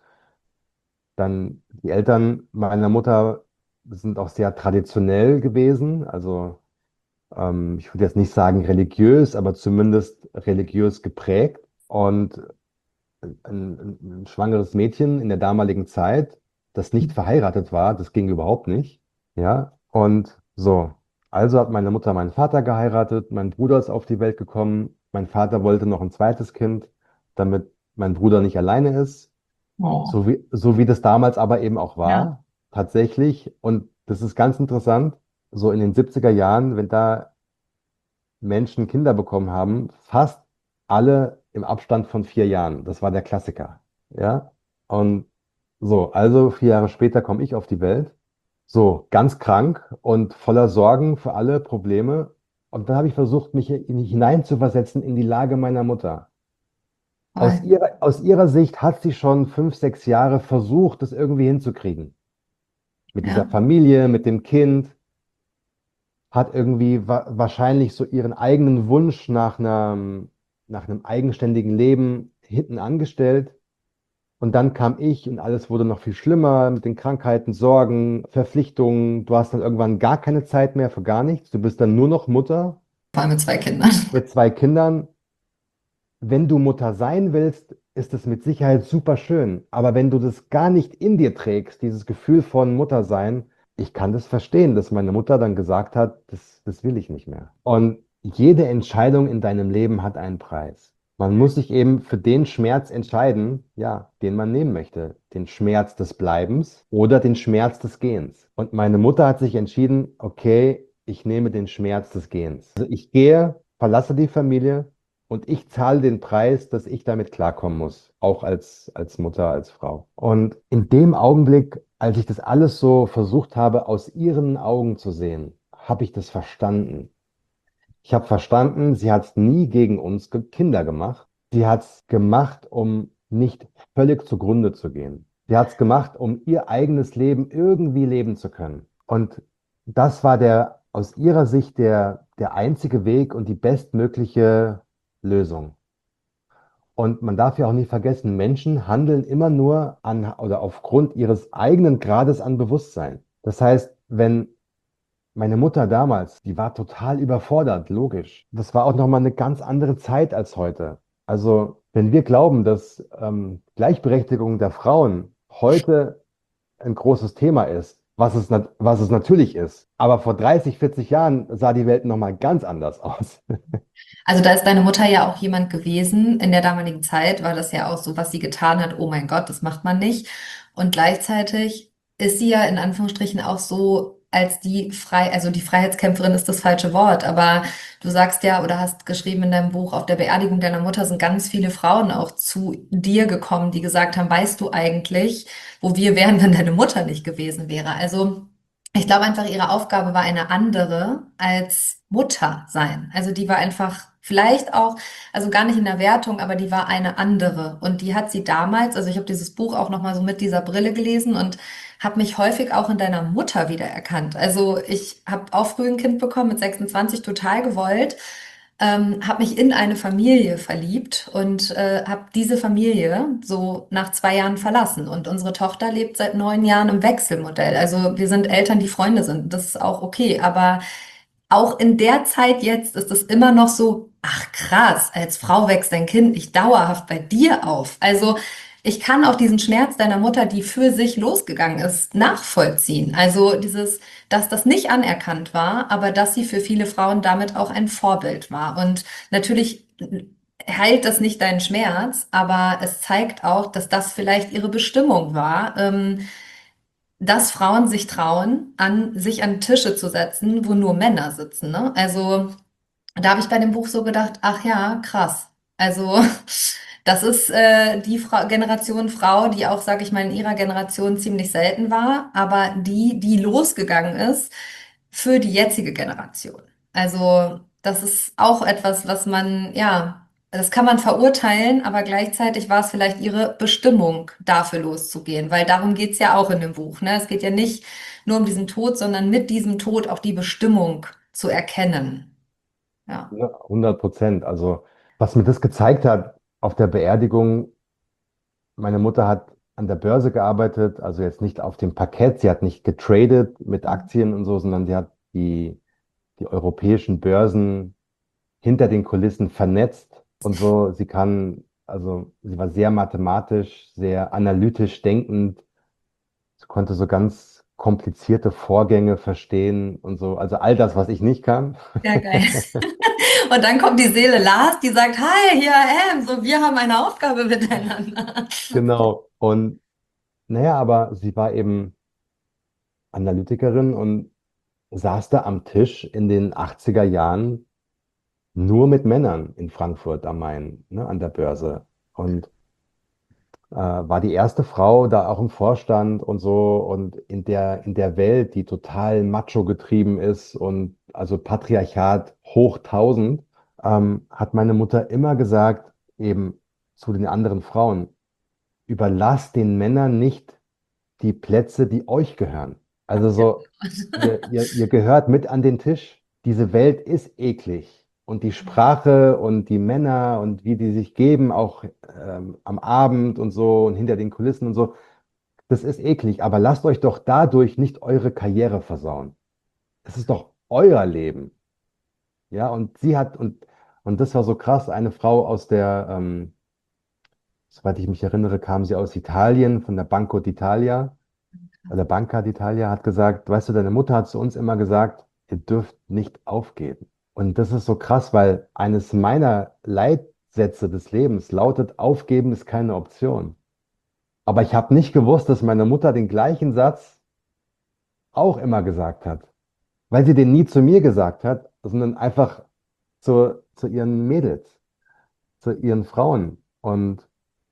dann die Eltern meiner Mutter sind auch sehr traditionell gewesen, also ähm, ich würde jetzt nicht sagen religiös, aber zumindest religiös geprägt. Und ein, ein, ein schwangeres Mädchen in der damaligen Zeit, das nicht verheiratet war, das ging überhaupt nicht. Ja, und so. Also hat meine Mutter meinen Vater geheiratet, mein Bruder ist auf die Welt gekommen. Mein Vater wollte noch ein zweites Kind, damit mein Bruder nicht alleine ist. Oh. So wie, so wie das damals aber eben auch Ja. war, tatsächlich. Und das ist ganz interessant, so in den siebziger Jahren, wenn da Menschen Kinder bekommen haben, fast alle im Abstand von vier Jahren. Das war der Klassiker. Ja. Und so, also vier Jahre später komme ich auf die Welt. So, ganz krank und voller Sorgen für alle Probleme. Und dann habe ich versucht, mich in- hineinzuversetzen in die Lage meiner Mutter. Aus Voll. ihrer, aus ihrer Sicht hat sie schon fünf, sechs Jahre versucht, das irgendwie hinzukriegen. Mit dieser Ja. Familie, mit dem Kind, hat irgendwie wa wahrscheinlich so ihren eigenen Wunsch nach einem, nach einem eigenständigen Leben hinten angestellt. Und dann kam ich und alles wurde noch viel schlimmer mit den Krankheiten, Sorgen, Verpflichtungen. Du hast dann irgendwann gar keine Zeit mehr für gar nichts. Du bist dann nur noch Mutter Vor allem mit zwei Kindern. mit zwei Kindern. Wenn du Mutter sein willst, ist es mit Sicherheit super schön. Aber wenn du das gar nicht in dir trägst, dieses Gefühl von Muttersein, ich kann das verstehen, dass meine Mutter dann gesagt hat, das, das will ich nicht mehr. Und jede Entscheidung in deinem Leben hat einen Preis. Man muss sich eben für den Schmerz entscheiden, ja, den man nehmen möchte. Den Schmerz des Bleibens oder den Schmerz des Gehens. Und meine Mutter hat sich entschieden, okay, ich nehme den Schmerz des Gehens. Also ich gehe, verlasse die Familie, und ich zahle den Preis, dass ich damit klarkommen muss, auch als, als Mutter, als Frau. Und in dem Augenblick, als ich das alles so versucht habe, aus ihren Augen zu sehen, habe ich das verstanden. Ich habe verstanden, sie hat es nie gegen uns ge- Kinder gemacht. Sie hat es gemacht, um nicht völlig zugrunde zu gehen. Sie hat es gemacht, um ihr eigenes Leben irgendwie leben zu können. Und das war der aus ihrer Sicht der, der einzige Weg und die bestmögliche Lösung. Und man darf ja auch nie vergessen, Menschen handeln immer nur an oder aufgrund ihres eigenen Grades an Bewusstsein. Das heißt, wenn meine Mutter damals, die war total überfordert, logisch. Das war auch nochmal eine ganz andere Zeit als heute. Also, wenn wir glauben, dass ähm, Gleichberechtigung der Frauen heute ein großes Thema ist, was es, nat was es natürlich ist, aber vor dreißig, vierzig Jahren sah die Welt nochmal ganz anders aus. Also da ist deine Mutter ja auch jemand gewesen. In der damaligen Zeit war das ja auch so, was sie getan hat. Oh mein Gott, das macht man nicht. Und gleichzeitig ist sie ja in Anführungsstrichen auch so als die frei, also die Freiheitskämpferin ist das falsche Wort, aber du sagst ja oder hast geschrieben in deinem Buch, auf der Beerdigung deiner Mutter sind ganz viele Frauen auch zu dir gekommen, die gesagt haben, weißt du eigentlich, wo wir wären, wenn deine Mutter nicht gewesen wäre? Also ich glaube einfach, ihre Aufgabe war eine andere als Mutter sein. Also die war einfach vielleicht auch, also gar nicht in der Wertung, aber die war eine andere. Und die hat sie damals, also ich habe dieses Buch auch nochmal so mit dieser Brille gelesen und habe mich häufig auch in deiner Mutter wiedererkannt. Also ich habe auch früh ein Kind bekommen mit sechsundzwanzig, total gewollt, ähm, habe mich in eine Familie verliebt und äh, habe diese Familie so nach zwei Jahren verlassen. Und unsere Tochter lebt seit neun Jahren im Wechselmodell. Also wir sind Eltern, die Freunde sind. Das ist auch okay. Aber auch in der Zeit jetzt ist es immer noch so, ach krass, als Frau wächst dein Kind nicht dauerhaft bei dir auf. Also ich kann auch diesen Schmerz deiner Mutter, die für sich losgegangen ist, nachvollziehen. Also dieses, dass das nicht anerkannt war, aber dass sie für viele Frauen damit auch ein Vorbild war. Und natürlich heilt das nicht deinen Schmerz, aber es zeigt auch, dass das vielleicht ihre Bestimmung war, ähm, dass Frauen sich trauen, an sich an Tische zu setzen, wo nur Männer sitzen, ne? Also da habe ich bei dem Buch so gedacht, ach ja, krass. Also das ist äh, die Fra Generation Frau, die auch, sage ich mal, in ihrer Generation ziemlich selten war, aber die, die losgegangen ist für die jetzige Generation. Also das ist auch etwas, was man, ja, das kann man verurteilen, aber gleichzeitig war es vielleicht ihre Bestimmung, dafür loszugehen, weil darum geht's ja auch in dem Buch, ne? Es geht ja nicht nur um diesen Tod, sondern mit diesem Tod auch die Bestimmung zu erkennen. Ja. Ja, hundert Prozent. Also, was mir das gezeigt hat auf der Beerdigung, meine Mutter hat an der Börse gearbeitet, also jetzt nicht auf dem Parkett, sie hat nicht getradet mit Aktien und so, sondern sie hat die, die europäischen Börsen hinter den Kulissen vernetzt und so. Sie kann, also sie war sehr mathematisch, sehr analytisch denkend. Sie konnte so ganz komplizierte Vorgänge verstehen und so. Also all das, was ich nicht kann. Ja, geil. Und dann kommt die Seele Lars, die sagt, hi, hier, ähm, so, wir haben eine Aufgabe miteinander. Genau. Und naja, aber sie war eben Analytikerin und saß da am Tisch in den achtziger Jahren nur mit Männern in Frankfurt am Main, ne, an der Börse. Und äh, war die erste Frau da auch im Vorstand und so und in der, in der Welt, die total macho getrieben ist und also Patriarchat hoch tausend, ähm, hat meine Mutter immer gesagt, eben zu den anderen Frauen, überlasst den Männern nicht die Plätze, die euch gehören. Also so, ihr, ihr, ihr gehört mit an den Tisch. Diese Welt ist eklig. Und die Sprache und die Männer und wie die sich geben, auch ähm, am Abend und so und hinter den Kulissen und so, das ist eklig. Aber lasst euch doch dadurch nicht eure Karriere versauen. Es ist doch euer Leben. Ja, und sie hat, und, und das war so krass, eine Frau aus der, ähm, soweit ich mich erinnere, kam sie aus Italien, von der Banco d'Italia. Der Banca d'Italia hat gesagt, weißt du, deine Mutter hat zu uns immer gesagt, ihr dürft nicht aufgeben. Und das ist so krass, weil eines meiner Leitsätze des Lebens lautet, aufgeben ist keine Option. Aber ich habe nicht gewusst, dass meine Mutter den gleichen Satz auch immer gesagt hat, weil sie den nie zu mir gesagt hat, sondern einfach zu, zu ihren Mädels, zu ihren Frauen. Und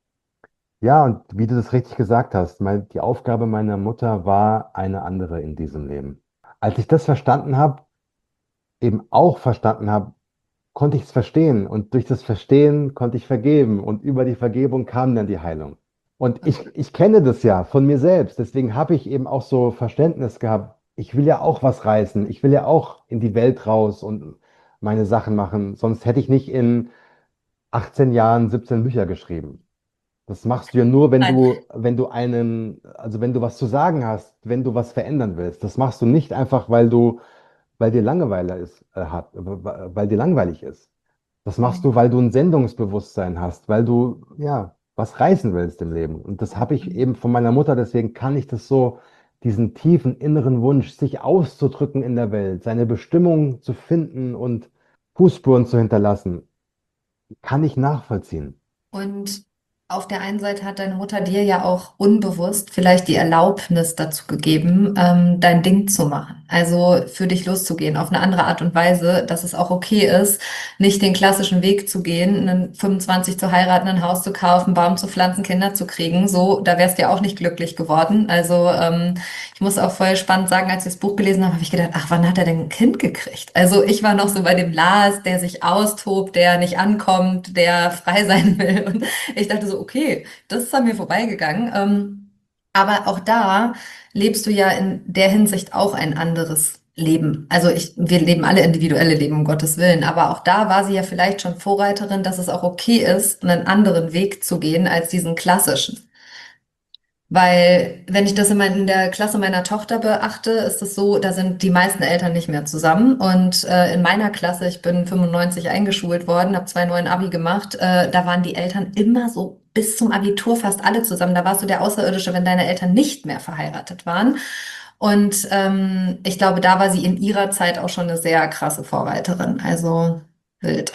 ja, und wie du das richtig gesagt hast, mein, die Aufgabe meiner Mutter war eine andere in diesem Leben. Als ich das verstanden habe, eben auch verstanden habe, konnte ich es verstehen. Und durch das Verstehen konnte ich vergeben. Und über die Vergebung kam dann die Heilung. Und ich, ich kenne das ja von mir selbst. Deswegen habe ich eben auch so Verständnis gehabt. Ich will ja auch was reißen. Ich will ja auch in die Welt raus und meine Sachen machen. Sonst hätte ich nicht in achtzehn Jahren siebzehn Bücher geschrieben. Das machst du ja nur, wenn Nein. du, wenn du einen, also wenn du was zu sagen hast, wenn du was verändern willst. Das machst du nicht einfach, weil du, weil dir Langeweile ist, äh, hat, weil dir langweilig ist. Das machst du, weil du ein Sendungsbewusstsein hast, weil du, ja, was reißen willst im Leben. Und das habe ich eben von meiner Mutter, deswegen kann ich das so, diesen tiefen inneren Wunsch, sich auszudrücken in der Welt, seine Bestimmung zu finden und Fußspuren zu hinterlassen, kann ich nachvollziehen. Und auf der einen Seite hat deine Mutter dir ja auch unbewusst vielleicht die Erlaubnis dazu gegeben, ähm, dein Ding zu machen. Also für dich loszugehen, auf eine andere Art und Weise, dass es auch okay ist, nicht den klassischen Weg zu gehen, einen fünfundzwanzig zu heiraten, ein Haus zu kaufen, einen Baum zu pflanzen, Kinder zu kriegen. So, da wärst du ja auch nicht glücklich geworden. Also ähm, ich muss auch voll spannend sagen, als ich das Buch gelesen habe, habe ich gedacht, ach, wann hat er denn ein Kind gekriegt? Also ich war noch so bei dem Lars, der sich austobt, der nicht ankommt, der frei sein will. Und ich dachte so, okay, das ist an mir vorbeigegangen. Ähm, aber auch da lebst du ja in der Hinsicht auch ein anderes Leben. Also ich, wir leben alle individuelle Leben, um Gottes Willen. Aber auch da war sie ja vielleicht schon Vorreiterin, dass es auch okay ist, einen anderen Weg zu gehen als diesen klassischen. Weil, wenn ich das in, mein, in der Klasse meiner Tochter beachte, ist es so, da sind die meisten Eltern nicht mehr zusammen. Und äh, in meiner Klasse, ich bin fünfundneunzig eingeschult worden, habe zwei neun Abi gemacht, äh, da waren die Eltern immer so bis zum Abitur fast alle zusammen. Da warst du der Außerirdische, wenn deine Eltern nicht mehr verheiratet waren. Und ähm, ich glaube, da war sie in ihrer Zeit auch schon eine sehr krasse Vorreiterin. Also wild.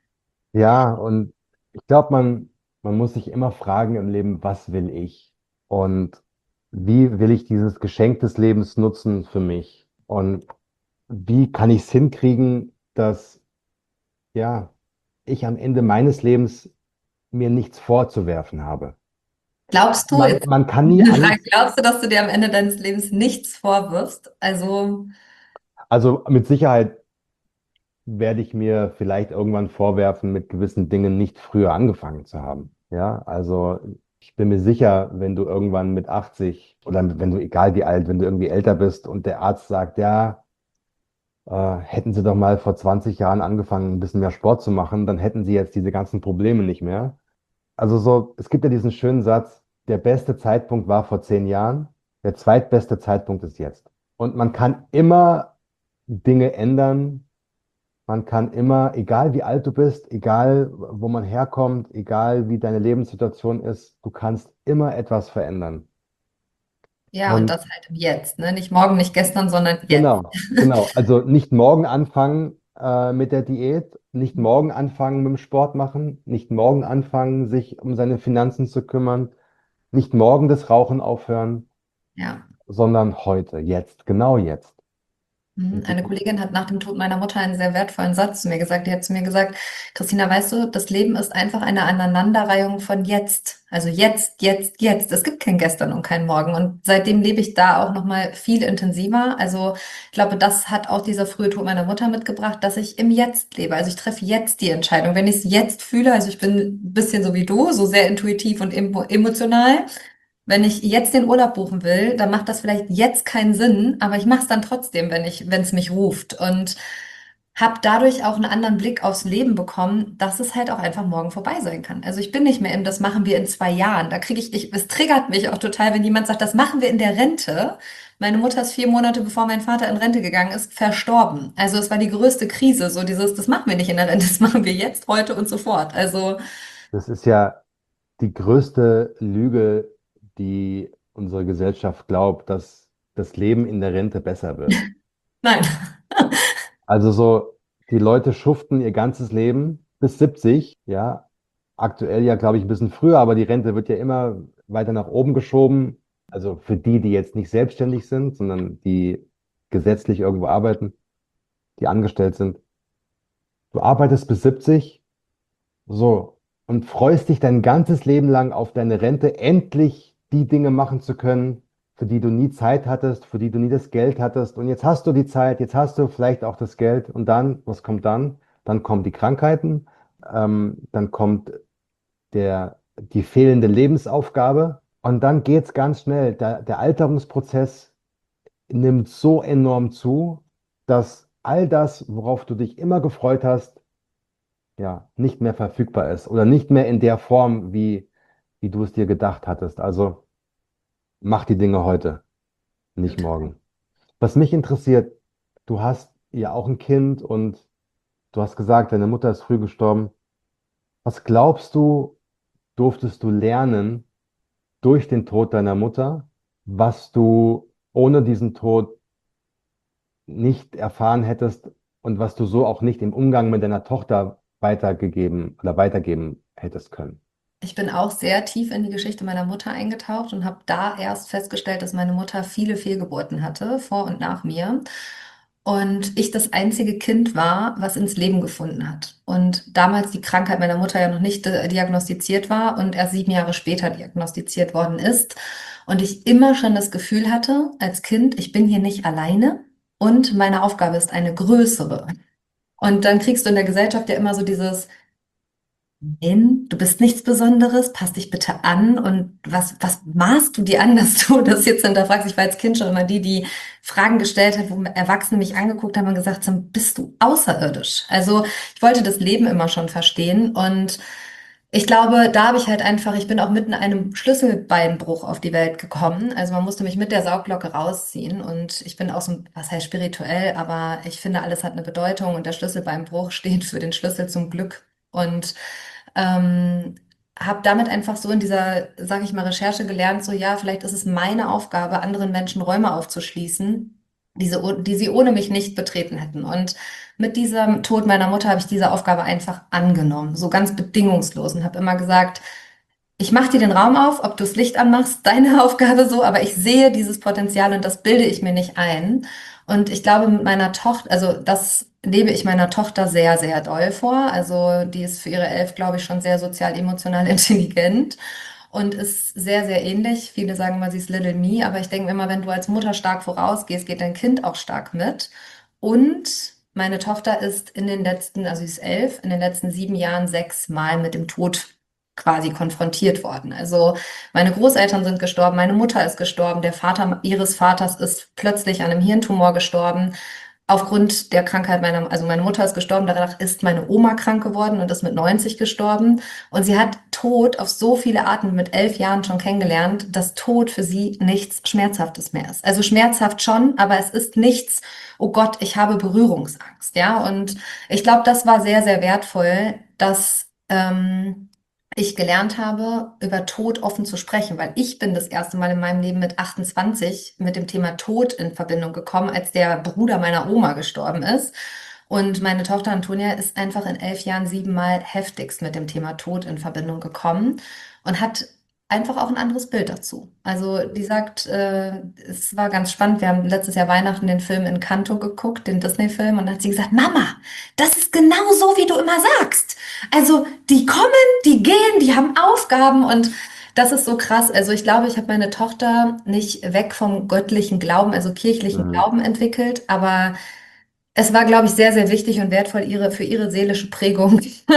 Ja, und ich glaube, man, man muss sich immer fragen im Leben, was will ich? Und wie will ich dieses Geschenk des Lebens nutzen für mich? Und wie kann ich es hinkriegen, dass, ja, ich am Ende meines Lebens mir nichts vorzuwerfen habe? Glaubst du, Man, jetzt man kann nie eine Frage, alles, glaubst du, dass du dir am Ende deines Lebens nichts vorwirfst? Also, also mit Sicherheit werde ich mir vielleicht irgendwann vorwerfen, mit gewissen Dingen nicht früher angefangen zu haben. Ja, also ich bin mir sicher, wenn du irgendwann mit achtzig oder wenn du, egal wie alt, wenn du irgendwie älter bist und der Arzt sagt, ja, äh, hätten Sie doch mal vor zwanzig Jahren angefangen, ein bisschen mehr Sport zu machen, dann hätten Sie jetzt diese ganzen Probleme nicht mehr. Also so, es gibt ja diesen schönen Satz, der beste Zeitpunkt war vor zehn Jahren, der zweitbeste Zeitpunkt ist jetzt. Und man kann immer Dinge ändern, man kann immer, egal wie alt du bist, egal wo man herkommt, egal wie deine Lebenssituation ist, du kannst immer etwas verändern. ja, und Und das halt im Jetzt, ne? Nicht morgen, nicht gestern, sondern jetzt. genau, genau. Also nicht morgen anfangen äh, mit der Diät, nicht morgen anfangen mit dem Sport machen, nicht morgen anfangen, sich um seine Finanzen zu kümmern, nicht morgen das Rauchen aufhören, Ja. sondern heute, jetzt, genau jetzt. Mhm. Und Eine Kollegin hat nach dem Tod meiner Mutter einen sehr wertvollen Satz zu mir gesagt. Die hat zu mir gesagt, Christina, weißt du, das Leben ist einfach eine Aneinanderreihung von jetzt. Also jetzt, jetzt, jetzt. Es gibt kein Gestern und kein Morgen. Und seitdem lebe ich da auch noch mal viel intensiver. Also ich glaube, das hat auch dieser frühe Tod meiner Mutter mitgebracht, dass ich im Jetzt lebe. Also ich treffe jetzt die Entscheidung. Wenn ich es jetzt fühle, also ich bin ein bisschen so wie du, so sehr intuitiv und emo emotional. Wenn ich jetzt den Urlaub buchen will, dann macht das vielleicht jetzt keinen Sinn, aber ich mache es dann trotzdem, wenn ich, wenn es mich ruft und habe dadurch auch einen anderen Blick aufs Leben bekommen, dass es halt auch einfach morgen vorbei sein kann. Also ich bin nicht mehr im, das machen wir in zwei Jahren. Da kriege ich, ich, es triggert mich auch total, wenn jemand sagt, das machen wir in der Rente. Meine Mutter ist vier Monate, bevor mein Vater in Rente gegangen ist, verstorben. Also es war die größte Krise, so dieses, das machen wir nicht in der Rente, das machen wir jetzt, heute und sofort. Also das ist ja die größte Lüge, die unsere Gesellschaft glaubt, dass das Leben in der Rente besser wird. nein. Also so, die Leute schuften ihr ganzes Leben bis siebzig, ja. Aktuell ja, glaube ich, ein bisschen früher, aber die Rente wird ja immer weiter nach oben geschoben. Also für die, die jetzt nicht selbstständig sind, sondern die gesetzlich irgendwo arbeiten, die angestellt sind. Du arbeitest bis siebzig, so, und freust dich dein ganzes Leben lang auf deine Rente, endlich die Dinge machen zu können, für die du nie Zeit hattest, für die du nie das Geld hattest. Und jetzt hast du die Zeit, jetzt hast du vielleicht auch das Geld. Und dann, was kommt dann? Dann kommen die Krankheiten, ähm, dann kommt der, die fehlende Lebensaufgabe. Und dann geht's ganz schnell. Der, der Alterungsprozess nimmt so enorm zu, dass all das, worauf du dich immer gefreut hast, ja, nicht mehr verfügbar ist oder nicht mehr in der Form, wie, wie du es dir gedacht hattest. Also mach die Dinge heute, nicht Total. morgen. Was mich interessiert, du hast ja auch ein Kind und du hast gesagt, deine Mutter ist früh gestorben. Was glaubst du, durftest du lernen durch den Tod deiner Mutter, was du ohne diesen Tod nicht erfahren hättest und was du so auch nicht im Umgang mit deiner Tochter weitergegeben oder weitergeben hättest können? Ich bin auch sehr tief in die Geschichte meiner Mutter eingetaucht und habe da erst festgestellt, dass meine Mutter viele Fehlgeburten hatte, vor und nach mir. Und ich das einzige Kind war, was ins Leben gefunden hat. Und damals die Krankheit meiner Mutter ja noch nicht äh, diagnostiziert war und erst sieben Jahre später diagnostiziert worden ist. Und ich immer schon das Gefühl hatte, als Kind, ich bin hier nicht alleine und meine Aufgabe ist eine größere. Und dann kriegst du in der Gesellschaft ja immer so dieses, nein, du bist nichts Besonderes, pass dich bitte an und was, was maßt du dir an, dass du das jetzt hinterfragst? Ich war als Kind schon immer die, die Fragen gestellt hat, wo Erwachsene mich angeguckt haben und gesagt haben, bist du außerirdisch? Also ich wollte das Leben immer schon verstehen und ich glaube, da habe ich halt einfach, ich bin auch mitten in einem Schlüsselbeinbruch auf die Welt gekommen. Also man musste mich mit der Sauglocke rausziehen und ich bin auch so, was heißt spirituell, aber ich finde, alles hat eine Bedeutung und der Schlüsselbeinbruch steht für den Schlüssel zum Glück. Und ähm, habe damit einfach so in dieser, sage ich mal, Recherche gelernt, so ja, vielleicht ist es meine Aufgabe, anderen Menschen Räume aufzuschließen, diese, oh- die sie ohne mich nicht betreten hätten. Und mit diesem Tod meiner Mutter habe ich diese Aufgabe einfach angenommen, so ganz bedingungslos und habe immer gesagt, ich mache dir den Raum auf, ob du das Licht anmachst, deine Aufgabe so, aber ich sehe dieses Potenzial und das bilde ich mir nicht ein. Und ich glaube, mit meiner Tochter, also das lebe ich meiner Tochter sehr, sehr doll vor. Also die ist für ihre elf, glaube ich, schon sehr sozial, emotional intelligent und ist sehr, sehr ähnlich. Viele sagen mal, sie ist Little Me, aber ich denke mir immer, wenn du als Mutter stark vorausgehst, geht dein Kind auch stark mit. Und meine Tochter ist in den letzten, also sie ist elf, in den letzten sieben Jahren sechs Mal mit dem Tod quasi konfrontiert worden. Also meine Großeltern sind gestorben, meine Mutter ist gestorben, der Vater ihres Vaters ist plötzlich an einem Hirntumor gestorben. Aufgrund der Krankheit meiner, also meine Mutter ist gestorben, danach ist meine Oma krank geworden und ist mit neunzig gestorben. Und sie hat Tod auf so viele Arten mit elf Jahren schon kennengelernt, dass Tod für sie nichts Schmerzhaftes mehr ist. Also schmerzhaft schon, aber es ist nichts, oh Gott, ich habe Berührungsangst, ja. Und ich glaube, das war sehr, sehr wertvoll, dass ähm, ich gelernt habe, über Tod offen zu sprechen, weil ich bin das erste Mal in meinem Leben mit achtundzwanzig mit dem Thema Tod in Verbindung gekommen, als der Bruder meiner Oma gestorben ist. Und meine Tochter Antonia ist einfach in elf Jahren siebenmal heftigst mit dem Thema Tod in Verbindung gekommen und hat einfach auch ein anderes Bild dazu. Also die sagt, äh, es war ganz spannend. Wir haben letztes Jahr Weihnachten den Film Encanto geguckt, den Disney-Film, und dann hat sie gesagt, Mama, das ist genau so, wie du immer sagst. Also die kommen, die gehen, die haben Aufgaben und das ist so krass. Also ich glaube, ich habe meine Tochter nicht weg vom göttlichen Glauben, also kirchlichen Mhm. Glauben entwickelt, aber es war, glaube ich, sehr, sehr wichtig und wertvoll ihre, für ihre seelische Prägung,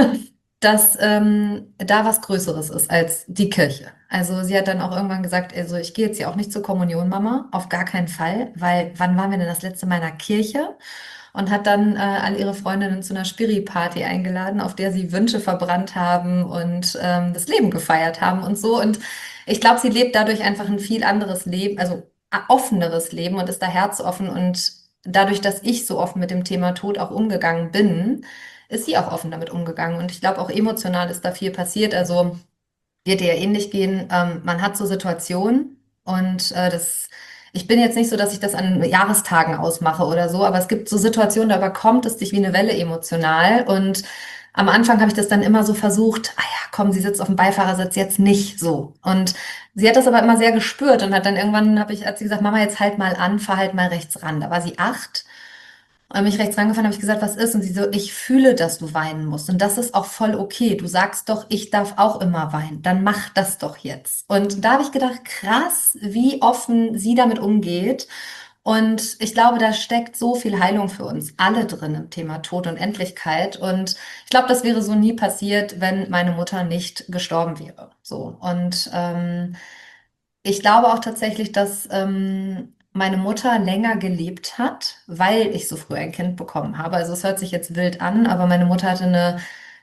dass ähm, da was Größeres ist als die Kirche. Also sie hat dann auch irgendwann gesagt, also ich gehe jetzt ja auch nicht zur Kommunion, Mama, auf gar keinen Fall, weil wann waren wir denn das letzte Mal in der Kirche? Und hat dann äh, all ihre Freundinnen zu einer Spiri-Party eingeladen, auf der sie Wünsche verbrannt haben und ähm, das Leben gefeiert haben und so. Und ich glaube, sie lebt dadurch einfach ein viel anderes Leben, also äh, offeneres Leben und ist da herzoffen. Und dadurch, dass ich so offen mit dem Thema Tod auch umgegangen bin, ist sie auch offen damit umgegangen. Und ich glaube, auch emotional ist da viel passiert. Also wird dir ja ähnlich gehen. Ähm, man hat so Situationen und äh, das, ich bin jetzt nicht so, dass ich das an Jahrestagen ausmache oder so, aber es gibt so Situationen, da überkommt es dich wie eine Welle emotional. Und am Anfang habe ich das dann immer so versucht, ah ja, komm, sie sitzt auf dem Beifahrersitz, jetzt nicht so. Und sie hat das aber immer sehr gespürt und hat dann irgendwann, habe ich, hat sie gesagt, Mama, jetzt halt mal an, fahr halt mal rechts ran. Da war sie acht. Und mich rechts rangefahren, habe ich gesagt, was ist? Und sie so, ich fühle, dass du weinen musst. Und das ist auch voll okay. Du sagst doch, ich darf auch immer weinen. Dann mach das doch jetzt. Und da habe ich gedacht, krass, wie offen sie damit umgeht. Und ich glaube, da steckt so viel Heilung für uns alle drin im Thema Tod und Endlichkeit. Und ich glaube, das wäre so nie passiert, wenn meine Mutter nicht gestorben wäre. So. Und ähm, ich glaube auch tatsächlich, dass ähm, meine Mutter länger gelebt hat, weil ich so früh ein Kind bekommen habe. Also es hört sich jetzt wild an, aber meine Mutter hatte eine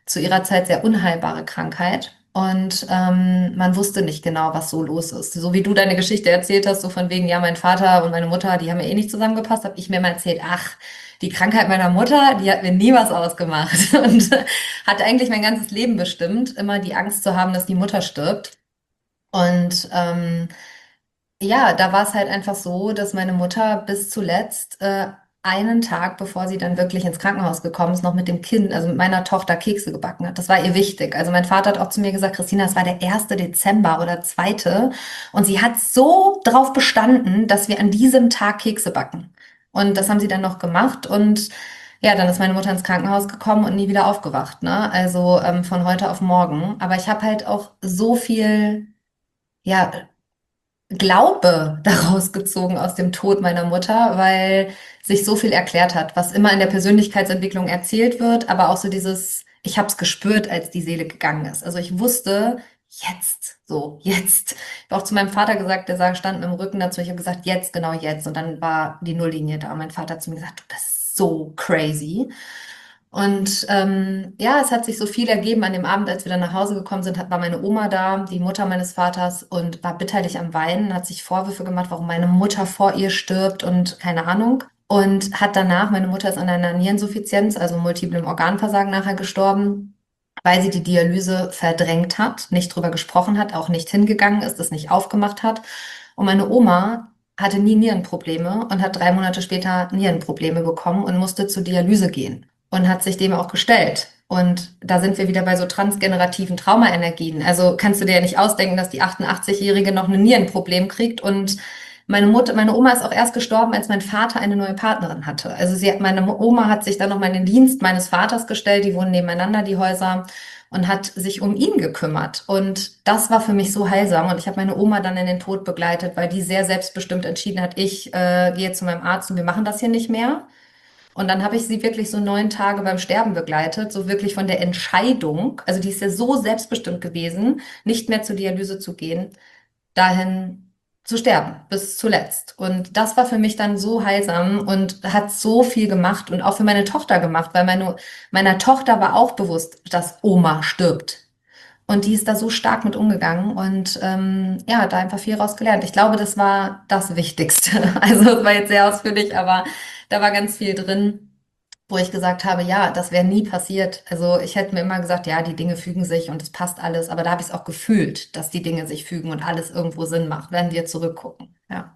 zu ihrer Zeit sehr unheilbare Krankheit. Und ähm, man wusste nicht genau, was so los ist. So wie du deine Geschichte erzählt hast, so von wegen, ja, mein Vater und meine Mutter, die haben ja eh nicht zusammengepasst, habe ich mir mal erzählt, ach, die Krankheit meiner Mutter, die hat mir nie was ausgemacht und hat eigentlich mein ganzes Leben bestimmt, immer die Angst zu haben, dass die Mutter stirbt. Und ähm, ja, da war es halt einfach so, dass meine Mutter bis zuletzt äh, einen Tag, bevor sie dann wirklich ins Krankenhaus gekommen ist, noch mit dem Kind, also mit meiner Tochter Kekse gebacken hat. Das war ihr wichtig. Also mein Vater hat auch zu mir gesagt, Christina, es war der erste Dezember oder zweite. Und sie hat so drauf bestanden, dass wir an diesem Tag Kekse backen. Und das haben sie dann noch gemacht. Und ja, dann ist meine Mutter ins Krankenhaus gekommen und nie wieder aufgewacht, ne? Also ähm, von heute auf morgen. Aber ich habe halt auch so viel, ja, Glaube daraus gezogen aus dem Tod meiner Mutter, weil sich so viel erklärt hat, was immer in der Persönlichkeitsentwicklung erzählt wird, aber auch so dieses, ich habe es gespürt, als die Seele gegangen ist. Also ich wusste, jetzt, so, jetzt. Ich habe auch zu meinem Vater gesagt, der sah, stand mit dem Rücken dazu, ich habe gesagt, jetzt, genau jetzt. Und dann war die Nulllinie da. Und mein Vater hat zu mir gesagt, du, das ist so crazy. Und ähm, ja, es hat sich so viel ergeben. An dem Abend, als wir dann nach Hause gekommen sind, hat, war meine Oma da, die Mutter meines Vaters, und war bitterlich am Weinen, hat sich Vorwürfe gemacht, warum meine Mutter vor ihr stirbt und keine Ahnung. Und hat danach, meine Mutter ist an einer Niereninsuffizienz, also multiplem Organversagen nachher gestorben, weil sie die Dialyse verdrängt hat, nicht drüber gesprochen hat, auch nicht hingegangen ist, das nicht aufgemacht hat. Und meine Oma hatte nie Nierenprobleme und hat drei Monate später Nierenprobleme bekommen und musste zur Dialyse gehen und hat sich dem auch gestellt. Und da sind wir wieder bei so transgenerativen Traumaenergien. Also kannst du dir ja nicht ausdenken, dass die achtundachtzig-Jährige noch ein Nierenproblem kriegt. Und meine Mutter, meine Oma ist auch erst gestorben, als mein Vater eine neue Partnerin hatte. Also sie hat, meine Oma hat sich dann noch mal in den Dienst meines Vaters gestellt. Die wohnen nebeneinander, die Häuser, und hat sich um ihn gekümmert. Und das war für mich so heilsam. Und ich habe meine Oma dann in den Tod begleitet, weil die sehr selbstbestimmt entschieden hat, ich äh, gehe zu meinem Arzt und wir machen das hier nicht mehr. Und dann habe ich sie wirklich so neun Tage beim Sterben begleitet, so wirklich von der Entscheidung, also die ist ja so selbstbestimmt gewesen, nicht mehr zur Dialyse zu gehen, dahin zu sterben, bis zuletzt. Und das war für mich dann so heilsam und hat so viel gemacht und auch für meine Tochter gemacht, weil meine, meiner Tochter war auch bewusst, dass Oma stirbt. Und die ist da so stark mit umgegangen und ähm, ja, hat da einfach viel rausgelernt. Ich glaube, das war das Wichtigste. Also es war jetzt sehr ausführlich, aber da war ganz viel drin, wo ich gesagt habe, ja, das wäre nie passiert. Also ich hätte mir immer gesagt, ja, die Dinge fügen sich und es passt alles. Aber da habe ich es auch gefühlt, dass die Dinge sich fügen und alles irgendwo Sinn macht, wenn wir zurückgucken. Ja,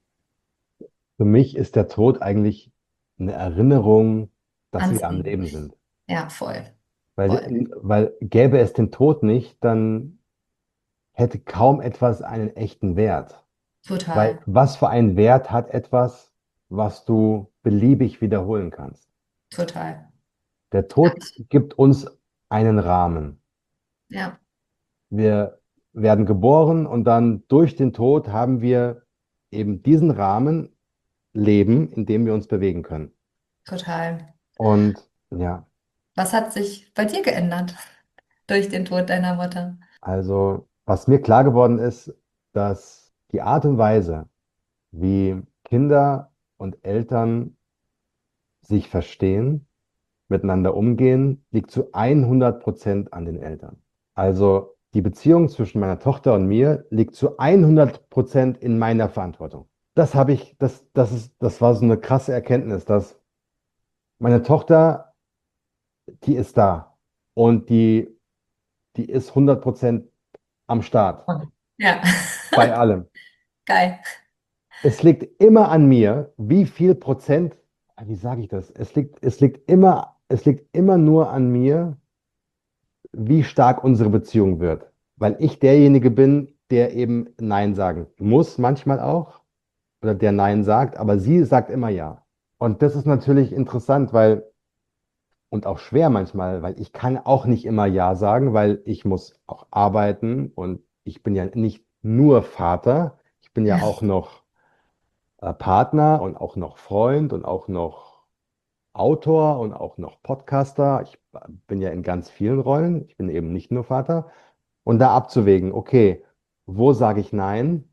Für mich ist der Tod eigentlich eine Erinnerung, dass ans wir am Leben. Leben sind. Ja, voll, voll. Weil, weil gäbe es den Tod nicht, dann hätte kaum etwas einen echten Wert. Weil Total, was für einen Wert hat etwas, was du beliebig wiederholen kannst? total. Der Tod gibt uns einen Rahmen. Ja, Wir werden geboren und dann durch den Tod haben wir eben diesen Rahmen Leben, in dem wir uns bewegen können. total. Und ja, Was hat sich bei dir geändert durch den Tod deiner Mutter? also was mir klar geworden ist, dass die Art und Weise, wie Kinder und Eltern sich verstehen, miteinander umgehen, liegt zu hundert Prozent an den Eltern. Also die Beziehung zwischen meiner Tochter und mir liegt zu hundert Prozent in meiner Verantwortung. Das habe ich, das, das ist, das war so eine krasse Erkenntnis, dass meine Tochter, die ist da und die, die ist hundert Prozent am Start Ja, bei allem. geil. Es liegt immer an mir, wie viel Prozent, ah, wie sage ich das? Es liegt, es liegt immer, es liegt immer nur an mir, wie stark unsere Beziehung wird. Weil ich derjenige bin, der eben Nein sagen muss, manchmal auch, oder der Nein sagt, aber sie sagt immer Ja. Und das ist natürlich interessant, weil, und auch schwer manchmal, weil ich kann auch nicht immer Ja sagen, weil ich muss auch arbeiten und ich bin ja nicht nur Vater, ich bin ja Ja, auch noch äh, Partner und auch noch Freund und auch noch Autor und auch noch Podcaster. Ich bin ja in ganz vielen Rollen. Ich bin eben nicht nur Vater. Und da abzuwägen, okay, wo sage ich Nein?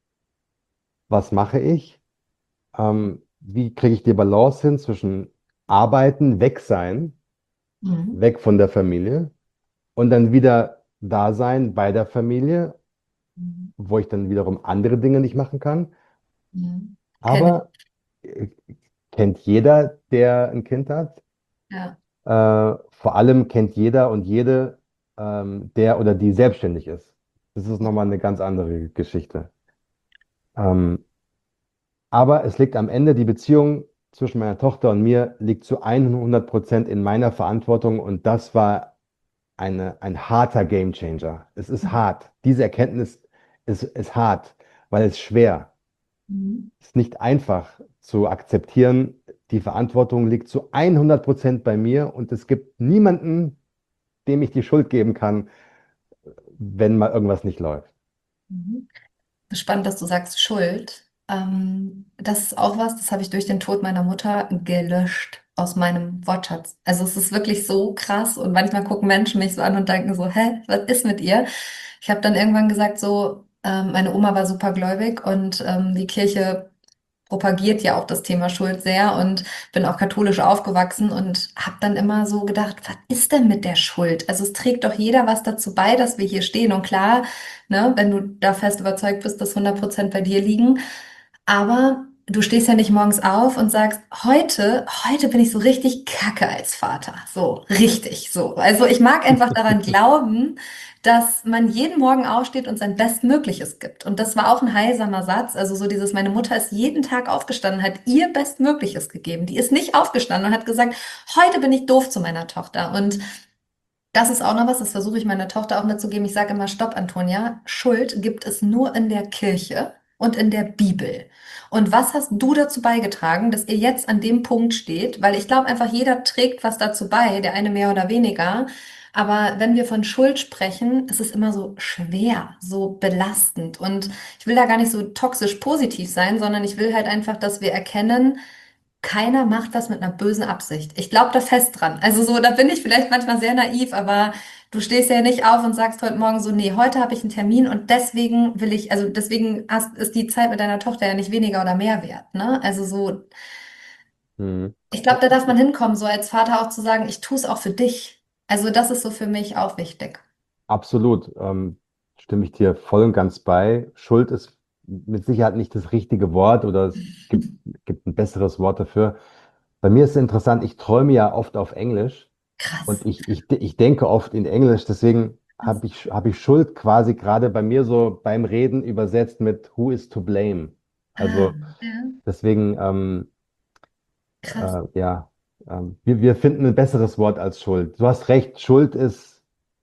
Was mache ich? Ähm, wie kriege ich die Balance hin zwischen Arbeiten, weg sein Mhm. weg von der Familie und dann wieder da sein bei der Familie, Mhm. wo ich dann wiederum andere Dinge nicht machen kann. Mhm. Kenne ich. Aber äh, kennt jeder, der ein Kind hat. Ja. Äh, vor allem kennt jeder und jede, ähm, der oder die selbstständig ist. Das ist nochmal eine ganz andere Geschichte. Ähm, aber es liegt am Ende, die Beziehung zwischen meiner Tochter und mir liegt zu hundert Prozent in meiner Verantwortung und das war eine, ein harter Gamechanger. Es ist hart. Diese Erkenntnis ist, ist hart, weil es schwer. Mhm. Es ist nicht einfach zu akzeptieren. Die Verantwortung liegt zu hundert Prozent bei mir und es gibt niemanden, dem ich die Schuld geben kann, wenn mal irgendwas nicht läuft. Mhm. Spannend, dass du sagst Schuld. Ähm, das ist auch was, das habe ich durch den Tod meiner Mutter gelöscht aus meinem Wortschatz. Also es ist wirklich so krass und manchmal gucken Menschen mich so an und denken so, hä, was ist mit ihr? Ich habe dann irgendwann gesagt so, ähm, meine Oma war supergläubig und ähm, die Kirche propagiert ja auch das Thema Schuld sehr und bin auch katholisch aufgewachsen und habe dann immer so gedacht, was ist denn mit der Schuld? Also es trägt doch jeder was dazu bei, dass wir hier stehen. Und klar, ne, wenn du da fest überzeugt bist, dass hundert Prozent bei dir liegen, aber du stehst ja nicht morgens auf und sagst, heute, heute bin ich so richtig kacke als Vater. So, richtig so. Also ich mag einfach daran glauben, dass man jeden Morgen aufsteht und sein Bestmögliches gibt. Und das war auch ein heilsamer Satz. Also so dieses, meine Mutter ist jeden Tag aufgestanden, hat ihr Bestmögliches gegeben. Die ist nicht aufgestanden und hat gesagt, heute bin ich doof zu meiner Tochter. Und das ist auch noch was, das versuche ich meiner Tochter auch mitzugeben. Ich sage immer, stopp, Antonia, Schuld gibt es nur in der Kirche und in der Bibel. Und was hast du dazu beigetragen, dass ihr jetzt an dem Punkt steht? Weil ich glaube einfach, jeder trägt was dazu bei, der eine mehr oder weniger. Aber wenn wir von Schuld sprechen, ist es immer so schwer, so belastend. Und ich will da gar nicht so toxisch positiv sein, sondern ich will halt einfach, dass wir erkennen, keiner macht was mit einer bösen Absicht. Ich glaube da fest dran. Also so, da bin ich vielleicht manchmal sehr naiv, aber du stehst ja nicht auf und sagst heute Morgen so, nee, heute habe ich einen Termin und deswegen will ich, also deswegen hast, ist die Zeit mit deiner Tochter ja nicht weniger oder mehr wert, ne? Also so, Mhm. ich glaube, da darf man hinkommen, so als Vater auch zu sagen, ich tue es auch für dich. Also das ist so für mich auch wichtig. Absolut, ähm, stimme ich dir voll und ganz bei. Schuld ist mit Sicherheit nicht das richtige Wort oder es gibt, gibt ein besseres Wort dafür. Bei mir ist es interessant, ich träume ja oft auf Englisch Krass. und ich, ich, ich denke oft in Englisch, deswegen habe ich, habe ich Schuld quasi gerade bei mir so beim Reden übersetzt mit Who is to blame? Ah, Also ja, deswegen, ähm, krass. äh, ja, ähm, wir, wir finden ein besseres Wort als Schuld. Du hast recht, Schuld ist.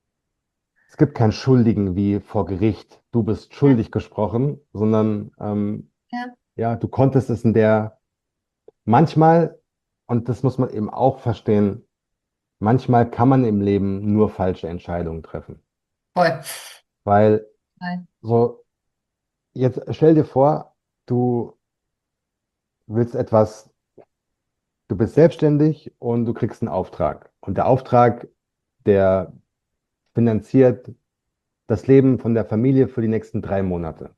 Es gibt keinen Schuldigen wie vor Gericht. Du bist Ja, schuldig gesprochen, sondern ähm, ja, ja, du konntest es in der manchmal, und das muss man eben auch verstehen, manchmal kann man im Leben nur falsche Entscheidungen treffen. voll. Weil Nein. so, jetzt stell dir vor, du willst etwas, du bist selbstständig und du kriegst einen Auftrag. Und der Auftrag, der finanziert das Leben von der Familie für die nächsten drei Monate.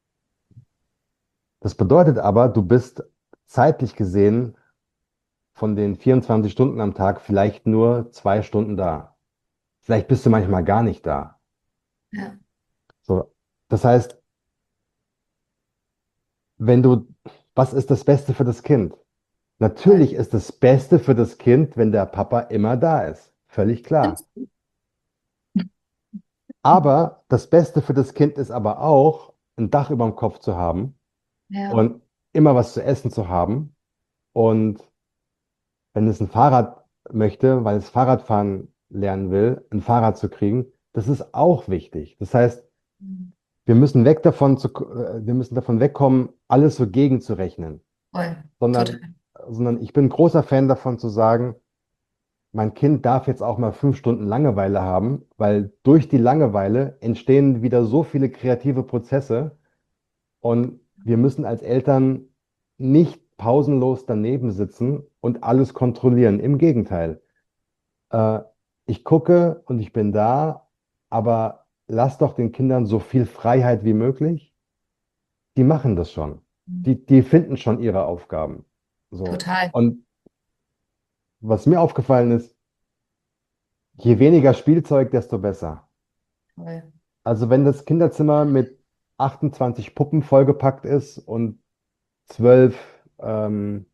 Das bedeutet aber, du bist zeitlich gesehen von den vierundzwanzig Stunden am Tag vielleicht nur zwei Stunden da. Vielleicht bist du manchmal gar nicht da. Ja, So, das heißt, wenn du, was ist das Beste für das Kind? voll. Natürlich ist das Beste für das Kind, wenn der Papa immer da ist. Völlig klar. Findest du? Aber das Beste für das Kind ist aber auch, ein Dach über dem Kopf zu haben Ja. und immer was zu essen zu haben. Und wenn es ein Fahrrad möchte, weil es Fahrradfahren lernen will, ein Fahrrad zu kriegen, das ist auch wichtig. Das heißt, Mhm. wir müssen weg davon zu, äh, wir müssen davon wegkommen, alles so gegenzurechnen, Voll. sondern, Total. sondern ich bin großer Fan davon zu sagen, mein Kind darf jetzt auch mal fünf Stunden Langeweile haben, weil durch die Langeweile entstehen wieder so viele kreative Prozesse und wir müssen als Eltern nicht pausenlos daneben sitzen und alles kontrollieren. Im Gegenteil. Äh, Ich gucke und ich bin da, aber lass doch den Kindern so viel Freiheit wie möglich. Die machen das schon. Die, die finden schon ihre Aufgaben. So. Total. Und was mir aufgefallen ist, je weniger Spielzeug, desto besser. Voll. Also wenn das Kinderzimmer mit achtundzwanzig Puppen vollgepackt ist und zwölf ähm,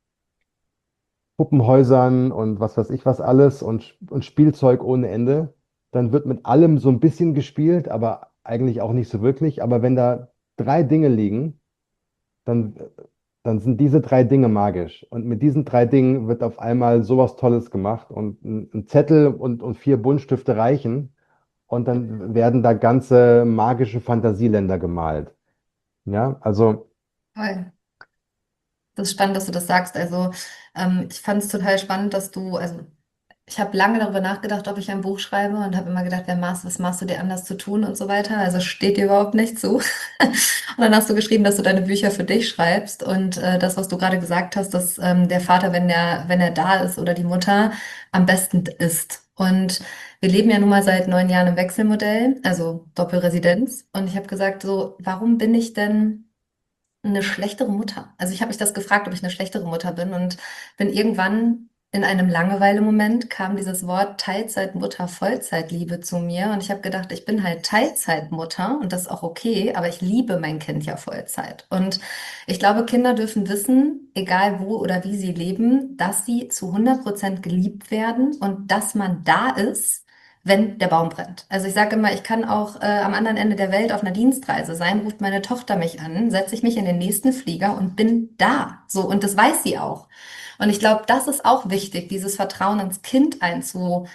Puppenhäusern und was weiß ich was alles und, und Spielzeug ohne Ende, dann wird mit allem so ein bisschen gespielt, aber eigentlich auch nicht so wirklich. Aber wenn da drei Dinge liegen, dann, dann sind diese drei Dinge magisch. Und mit diesen drei Dingen wird auf einmal sowas Tolles gemacht und ein, ein Zettel und, und vier Buntstifte reichen und dann werden da ganze magische Fantasieländer gemalt. Ja, also Voll. Das ist spannend, dass du das sagst. Also, ähm, ich fand es total spannend, dass du, also ich habe lange darüber nachgedacht, ob ich ein Buch schreibe und habe immer gedacht, wer machst, was machst du dir anders zu tun und so weiter. Also steht dir überhaupt nicht zu. Und dann hast du geschrieben, dass du deine Bücher für dich schreibst und äh, das, was du gerade gesagt hast, dass ähm, der Vater, wenn der, wenn er da ist oder die Mutter, am besten ist. Und wir leben ja nun mal seit neun Jahren im Wechselmodell, also Doppelresidenz. Und ich habe gesagt, so, warum bin ich denn eine schlechtere Mutter? Also ich habe mich das gefragt, ob ich eine schlechtere Mutter bin und bin irgendwann in einem Langeweile-Moment kam dieses Wort Teilzeitmutter, Vollzeitliebe zu mir und ich habe gedacht, ich bin halt Teilzeitmutter und das ist auch okay, aber ich liebe mein Kind ja Vollzeit. Und ich glaube, Kinder dürfen wissen, egal wo oder wie sie leben, dass sie zu hundert Prozent geliebt werden und dass man da ist, wenn der Baum brennt. Also ich sage immer, ich kann auch äh, am anderen Ende der Welt auf einer Dienstreise sein, ruft meine Tochter mich an, setze ich mich in den nächsten Flieger und bin da. So, und das weiß sie auch. Und ich glaube, das ist auch wichtig, dieses Vertrauen ins Kind einzupflanzen.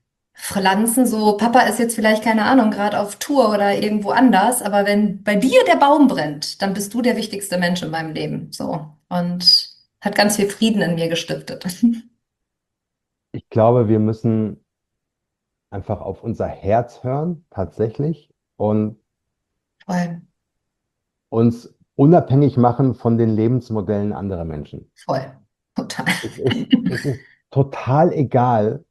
So, Papa ist jetzt vielleicht, keine Ahnung, gerade auf Tour oder irgendwo anders, aber wenn bei dir der Baum brennt, dann bist du der wichtigste Mensch in meinem Leben. So. Und hat ganz viel Frieden in mir gestiftet. ich glaube, wir müssen einfach auf unser Herz hören, tatsächlich, und Voll, uns unabhängig machen von den Lebensmodellen anderer Menschen. voll, total. Es ist, es ist total egal,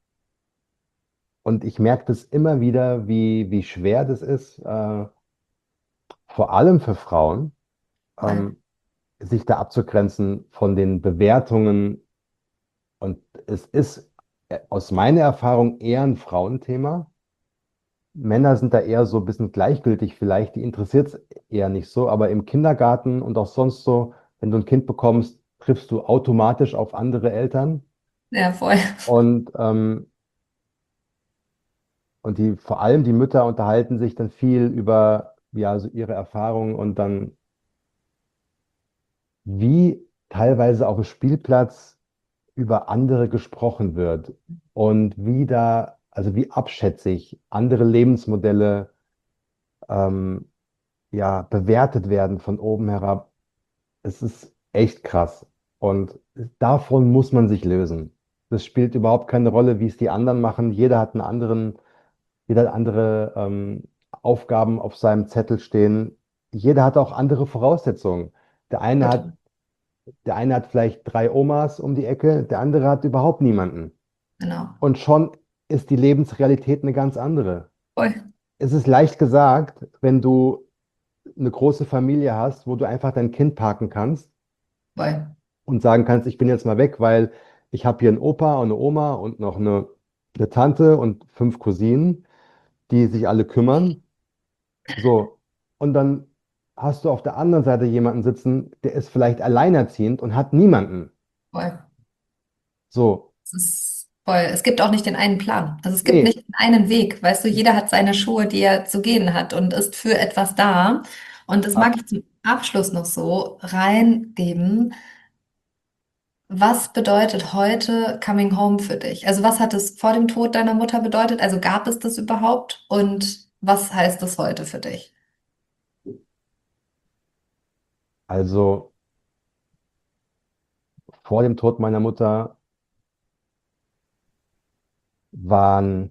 und ich merke das immer wieder, wie, wie schwer das ist, äh, vor allem für Frauen, Voll, ähm, sich da abzugrenzen von den Bewertungen. Und es ist äh, aus meiner Erfahrung eher ein Frauenthema. Männer sind da eher so ein bisschen gleichgültig vielleicht, die interessiert es eher nicht so, aber im Kindergarten und auch sonst so, wenn du ein Kind bekommst, triffst du automatisch auf andere Eltern ja, voll, und, ähm, und die, vor allem die Mütter unterhalten sich dann viel über, ja, so ihre Erfahrungen und dann, wie teilweise auf dem Spielplatz über andere gesprochen wird und wie da, also wie abschätzig andere Lebensmodelle ähm, ja, bewertet werden von oben herab. Es ist echt krass. Und davon muss man sich lösen. Das spielt überhaupt keine Rolle, wie es die anderen machen. Jeder hat einen anderen, jeder hat andere ähm, Aufgaben auf seinem Zettel stehen. Jeder hat auch andere Voraussetzungen. Der eine hat, total, der eine hat vielleicht drei Omas um die Ecke, der andere hat überhaupt niemanden. genau. Und schon ist die Lebensrealität eine ganz andere. Voll, Es ist leicht gesagt, wenn du eine große Familie hast, wo du einfach dein Kind parken kannst voll, und sagen kannst, ich bin jetzt mal weg, weil ich habe hier einen Opa und eine Oma und noch eine, eine Tante und fünf Cousinen, die sich alle kümmern. So. Und dann hast du auf der anderen Seite jemanden sitzen, der ist vielleicht alleinerziehend und hat niemanden. voll. So. Es ist voll. Es gibt auch nicht den einen Plan. Also es gibt Nee. nicht den einen Weg. Weißt du, jeder hat seine Schuhe, die er zu gehen hat und ist für etwas da. Und das mag Ab- ich zum Abschluss noch so reingeben. Was bedeutet heute Coming Home für dich? Also was hat es vor dem Tod deiner Mutter bedeutet? Also gab es das überhaupt? Und was heißt es heute für dich? Also vor dem Tod meiner Mutter waren,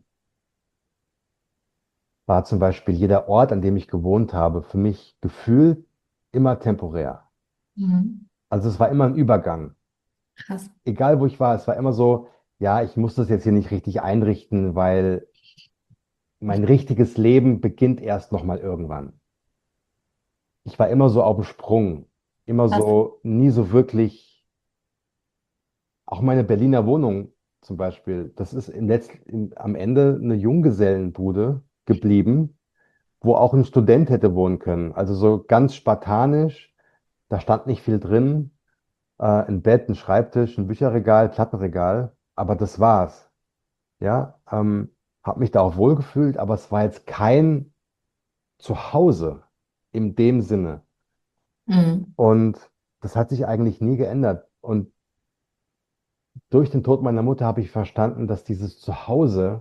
war zum Beispiel jeder Ort, an dem ich gewohnt habe, für mich gefühlt immer temporär. Mhm. Also es war immer ein Übergang. Krass. Egal wo ich war, es war immer so, ja, ich muss das jetzt hier nicht richtig einrichten, weil mein richtiges Leben beginnt erst noch mal irgendwann. Ich war immer so auf dem Sprung, immer Krass. so, nie so wirklich, auch meine Berliner Wohnung. zum Beispiel, das ist im Letz im, am Ende eine Junggesellenbude geblieben, wo auch ein Student hätte wohnen können. Also so ganz spartanisch, da stand nicht viel drin. Äh, ein Bett, ein Schreibtisch, ein Bücherregal, Plattenregal, aber das war's. Ja, ähm, habe mich da auch wohlgefühlt, aber es war jetzt kein Zuhause in dem Sinne. Mhm. Und das hat sich eigentlich nie geändert. Und durch den Tod meiner Mutter habe ich verstanden, dass dieses Zuhause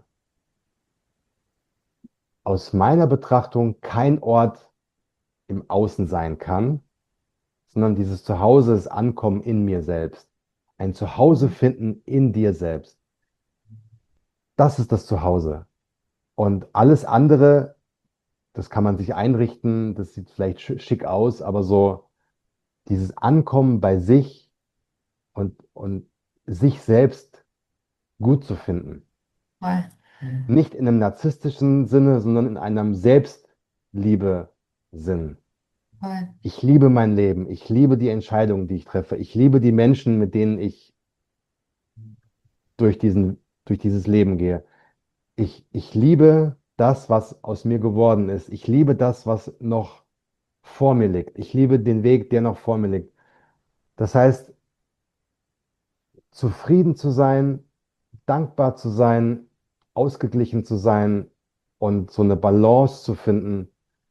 aus meiner Betrachtung kein Ort im Außen sein kann, sondern dieses Zuhause ist Ankommen in mir selbst. Ein Zuhause finden in dir selbst. Das ist das Zuhause. Und alles andere, das kann man sich einrichten, das sieht vielleicht sch- schick aus, aber so dieses Ankommen bei sich und, und sich selbst gut zu finden. Voll. Nicht in einem narzisstischen Sinne, sondern in einem Selbstliebe-Sinn. Voll. Ich liebe mein Leben. Ich liebe die Entscheidungen, die ich treffe. Ich liebe die Menschen, mit denen ich durch diesen, durch dieses Leben gehe. Ich, ich liebe das, was aus mir geworden ist. Ich liebe das, was noch vor mir liegt. Ich liebe den Weg, der noch vor mir liegt. Das heißt, zufrieden zu sein, dankbar zu sein, ausgeglichen zu sein und so eine Balance zu finden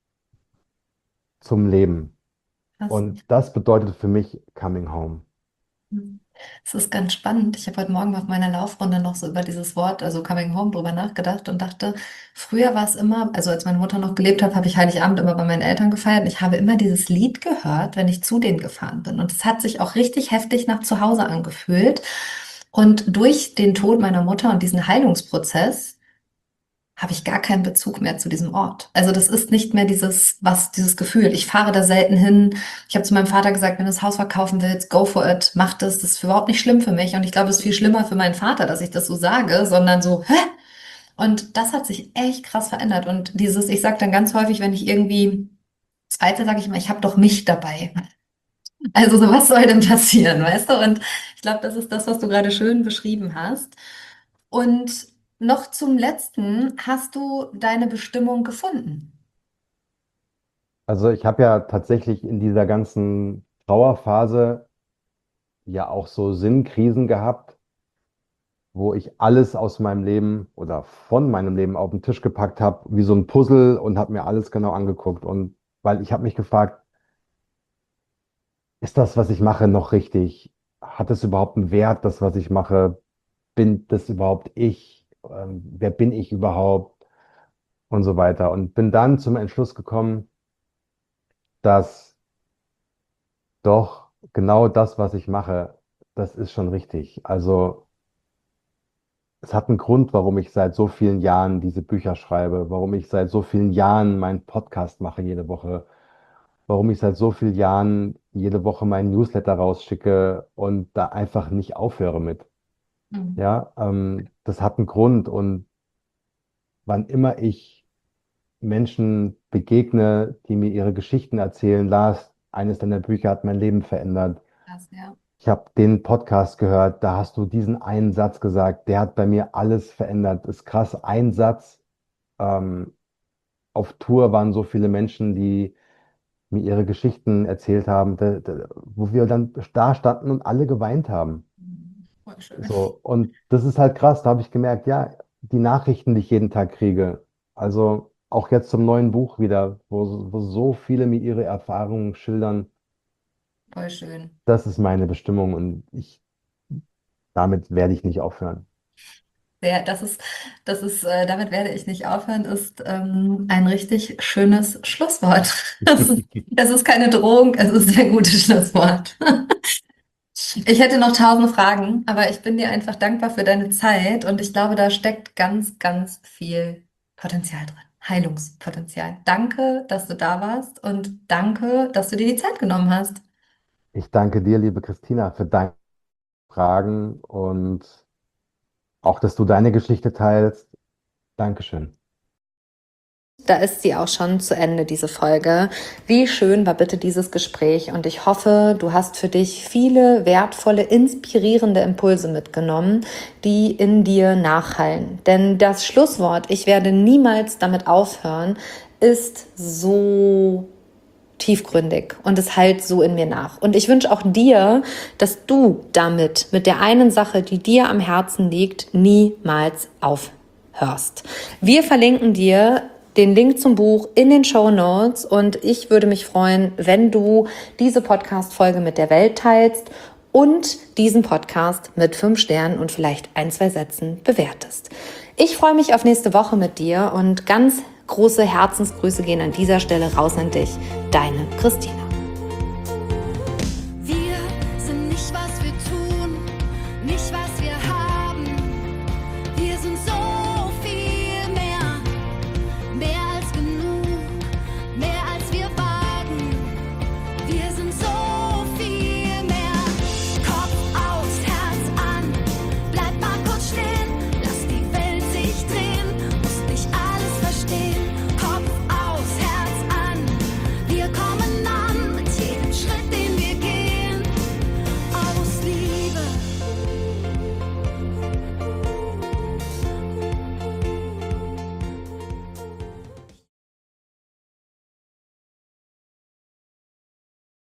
zum Leben. Krass. Und das bedeutet für mich Coming Home. Es ist ganz spannend. Ich habe heute Morgen auf meiner Laufrunde noch so über dieses Wort, also Coming Home, drüber nachgedacht und dachte, früher war es immer, also als meine Mutter noch gelebt hat, habe ich Heiligabend immer bei meinen Eltern gefeiert und ich habe immer dieses Lied gehört, wenn ich zu denen gefahren bin. Und es hat sich auch richtig heftig nach zu Hause angefühlt. Und durch den Tod meiner Mutter und diesen Heilungsprozess habe ich gar keinen Bezug mehr zu diesem Ort. Also das ist nicht mehr dieses, was, dieses Gefühl. Ich fahre da selten hin. Ich habe zu meinem Vater gesagt, wenn du das Haus verkaufen willst, go for it, mach das. Das ist überhaupt nicht schlimm für mich. Und ich glaube, es ist viel schlimmer für meinen Vater, dass ich das so sage, sondern so, hä? Und das hat sich echt krass verändert. Und dieses, ich sage dann ganz häufig, wenn ich irgendwie zweifle, sage ich immer, ich habe doch mich dabei. Also so, was soll denn passieren, weißt du? Und ich glaube, das ist das, was du gerade schön beschrieben hast. Und noch zum Letzten, hast du deine Bestimmung gefunden? Also ich habe ja tatsächlich in dieser ganzen Trauerphase ja auch so Sinnkrisen gehabt, wo ich alles aus meinem Leben oder von meinem Leben auf den Tisch gepackt habe, wie so ein Puzzle und habe mir alles genau angeguckt. Und weil ich habe mich gefragt, ist das, was ich mache, noch richtig? Hat es überhaupt einen Wert, das, was ich mache? Bin das überhaupt ich? Ähm, wer bin ich überhaupt? Und so weiter. Und bin dann zum Entschluss gekommen, dass doch genau das, was ich mache, das ist schon richtig. Also es hat einen Grund, warum ich seit so vielen Jahren diese Bücher schreibe, warum ich seit so vielen Jahren meinen Podcast mache jede Woche, warum ich seit so vielen Jahren jede Woche meinen Newsletter rausschicke und da einfach nicht aufhöre mit. Mhm. Ja, ähm, das hat einen Grund und wann immer ich Menschen begegne, die mir ihre Geschichten erzählen, Lars, eines deiner Bücher hat mein Leben verändert. Krass, ja. Ich habe den Podcast gehört, da hast du diesen einen Satz gesagt, der hat bei mir alles verändert. Ist krass, ein Satz. Ähm, auf Tour waren so viele Menschen, die mir ihre Geschichten erzählt haben, da, da, wo wir dann da standen und alle geweint haben. Mhm. Voll schön. So, und das ist halt krass, da habe ich gemerkt, ja, die Nachrichten, die ich jeden Tag kriege, also auch jetzt zum neuen Buch wieder, wo, wo so viele mir ihre Erfahrungen schildern, Voll schön. das ist meine Bestimmung und ich, damit werde ich nicht aufhören. Ja, das ist, das ist, äh, damit werde ich nicht aufhören, ist ähm, ein richtig schönes Schlusswort. Es ist, es ist keine Drohung, es ist ein gutes Schlusswort. Ich hätte noch tausend Fragen, aber ich bin dir einfach dankbar für deine Zeit und ich glaube, da steckt ganz, ganz viel Potenzial drin. Heilungspotenzial. Danke, dass du da warst und danke, dass du dir die Zeit genommen hast. Ich danke dir, liebe Christina, für deine Fragen und auch, dass du deine Geschichte teilst. Dankeschön. Da ist sie auch schon zu Ende, diese Folge. Wie schön war bitte dieses Gespräch und ich hoffe, du hast für dich viele wertvolle, inspirierende Impulse mitgenommen, die in dir nachhallen. Denn das Schlusswort, ich werde niemals damit aufhören, ist so tiefgründig und es hallt so in mir nach. Und ich wünsche auch dir, dass du damit, mit der einen Sache, die dir am Herzen liegt, niemals aufhörst. Wir verlinken dir den Link zum Buch in den Shownotes und ich würde mich freuen, wenn du diese Podcast-Folge mit der Welt teilst und diesen Podcast mit fünf Sternen und vielleicht ein, zwei Sätzen bewertest. Ich freue mich auf nächste Woche mit dir und ganz große Herzensgrüße gehen an dieser Stelle raus an dich. Deine Christina.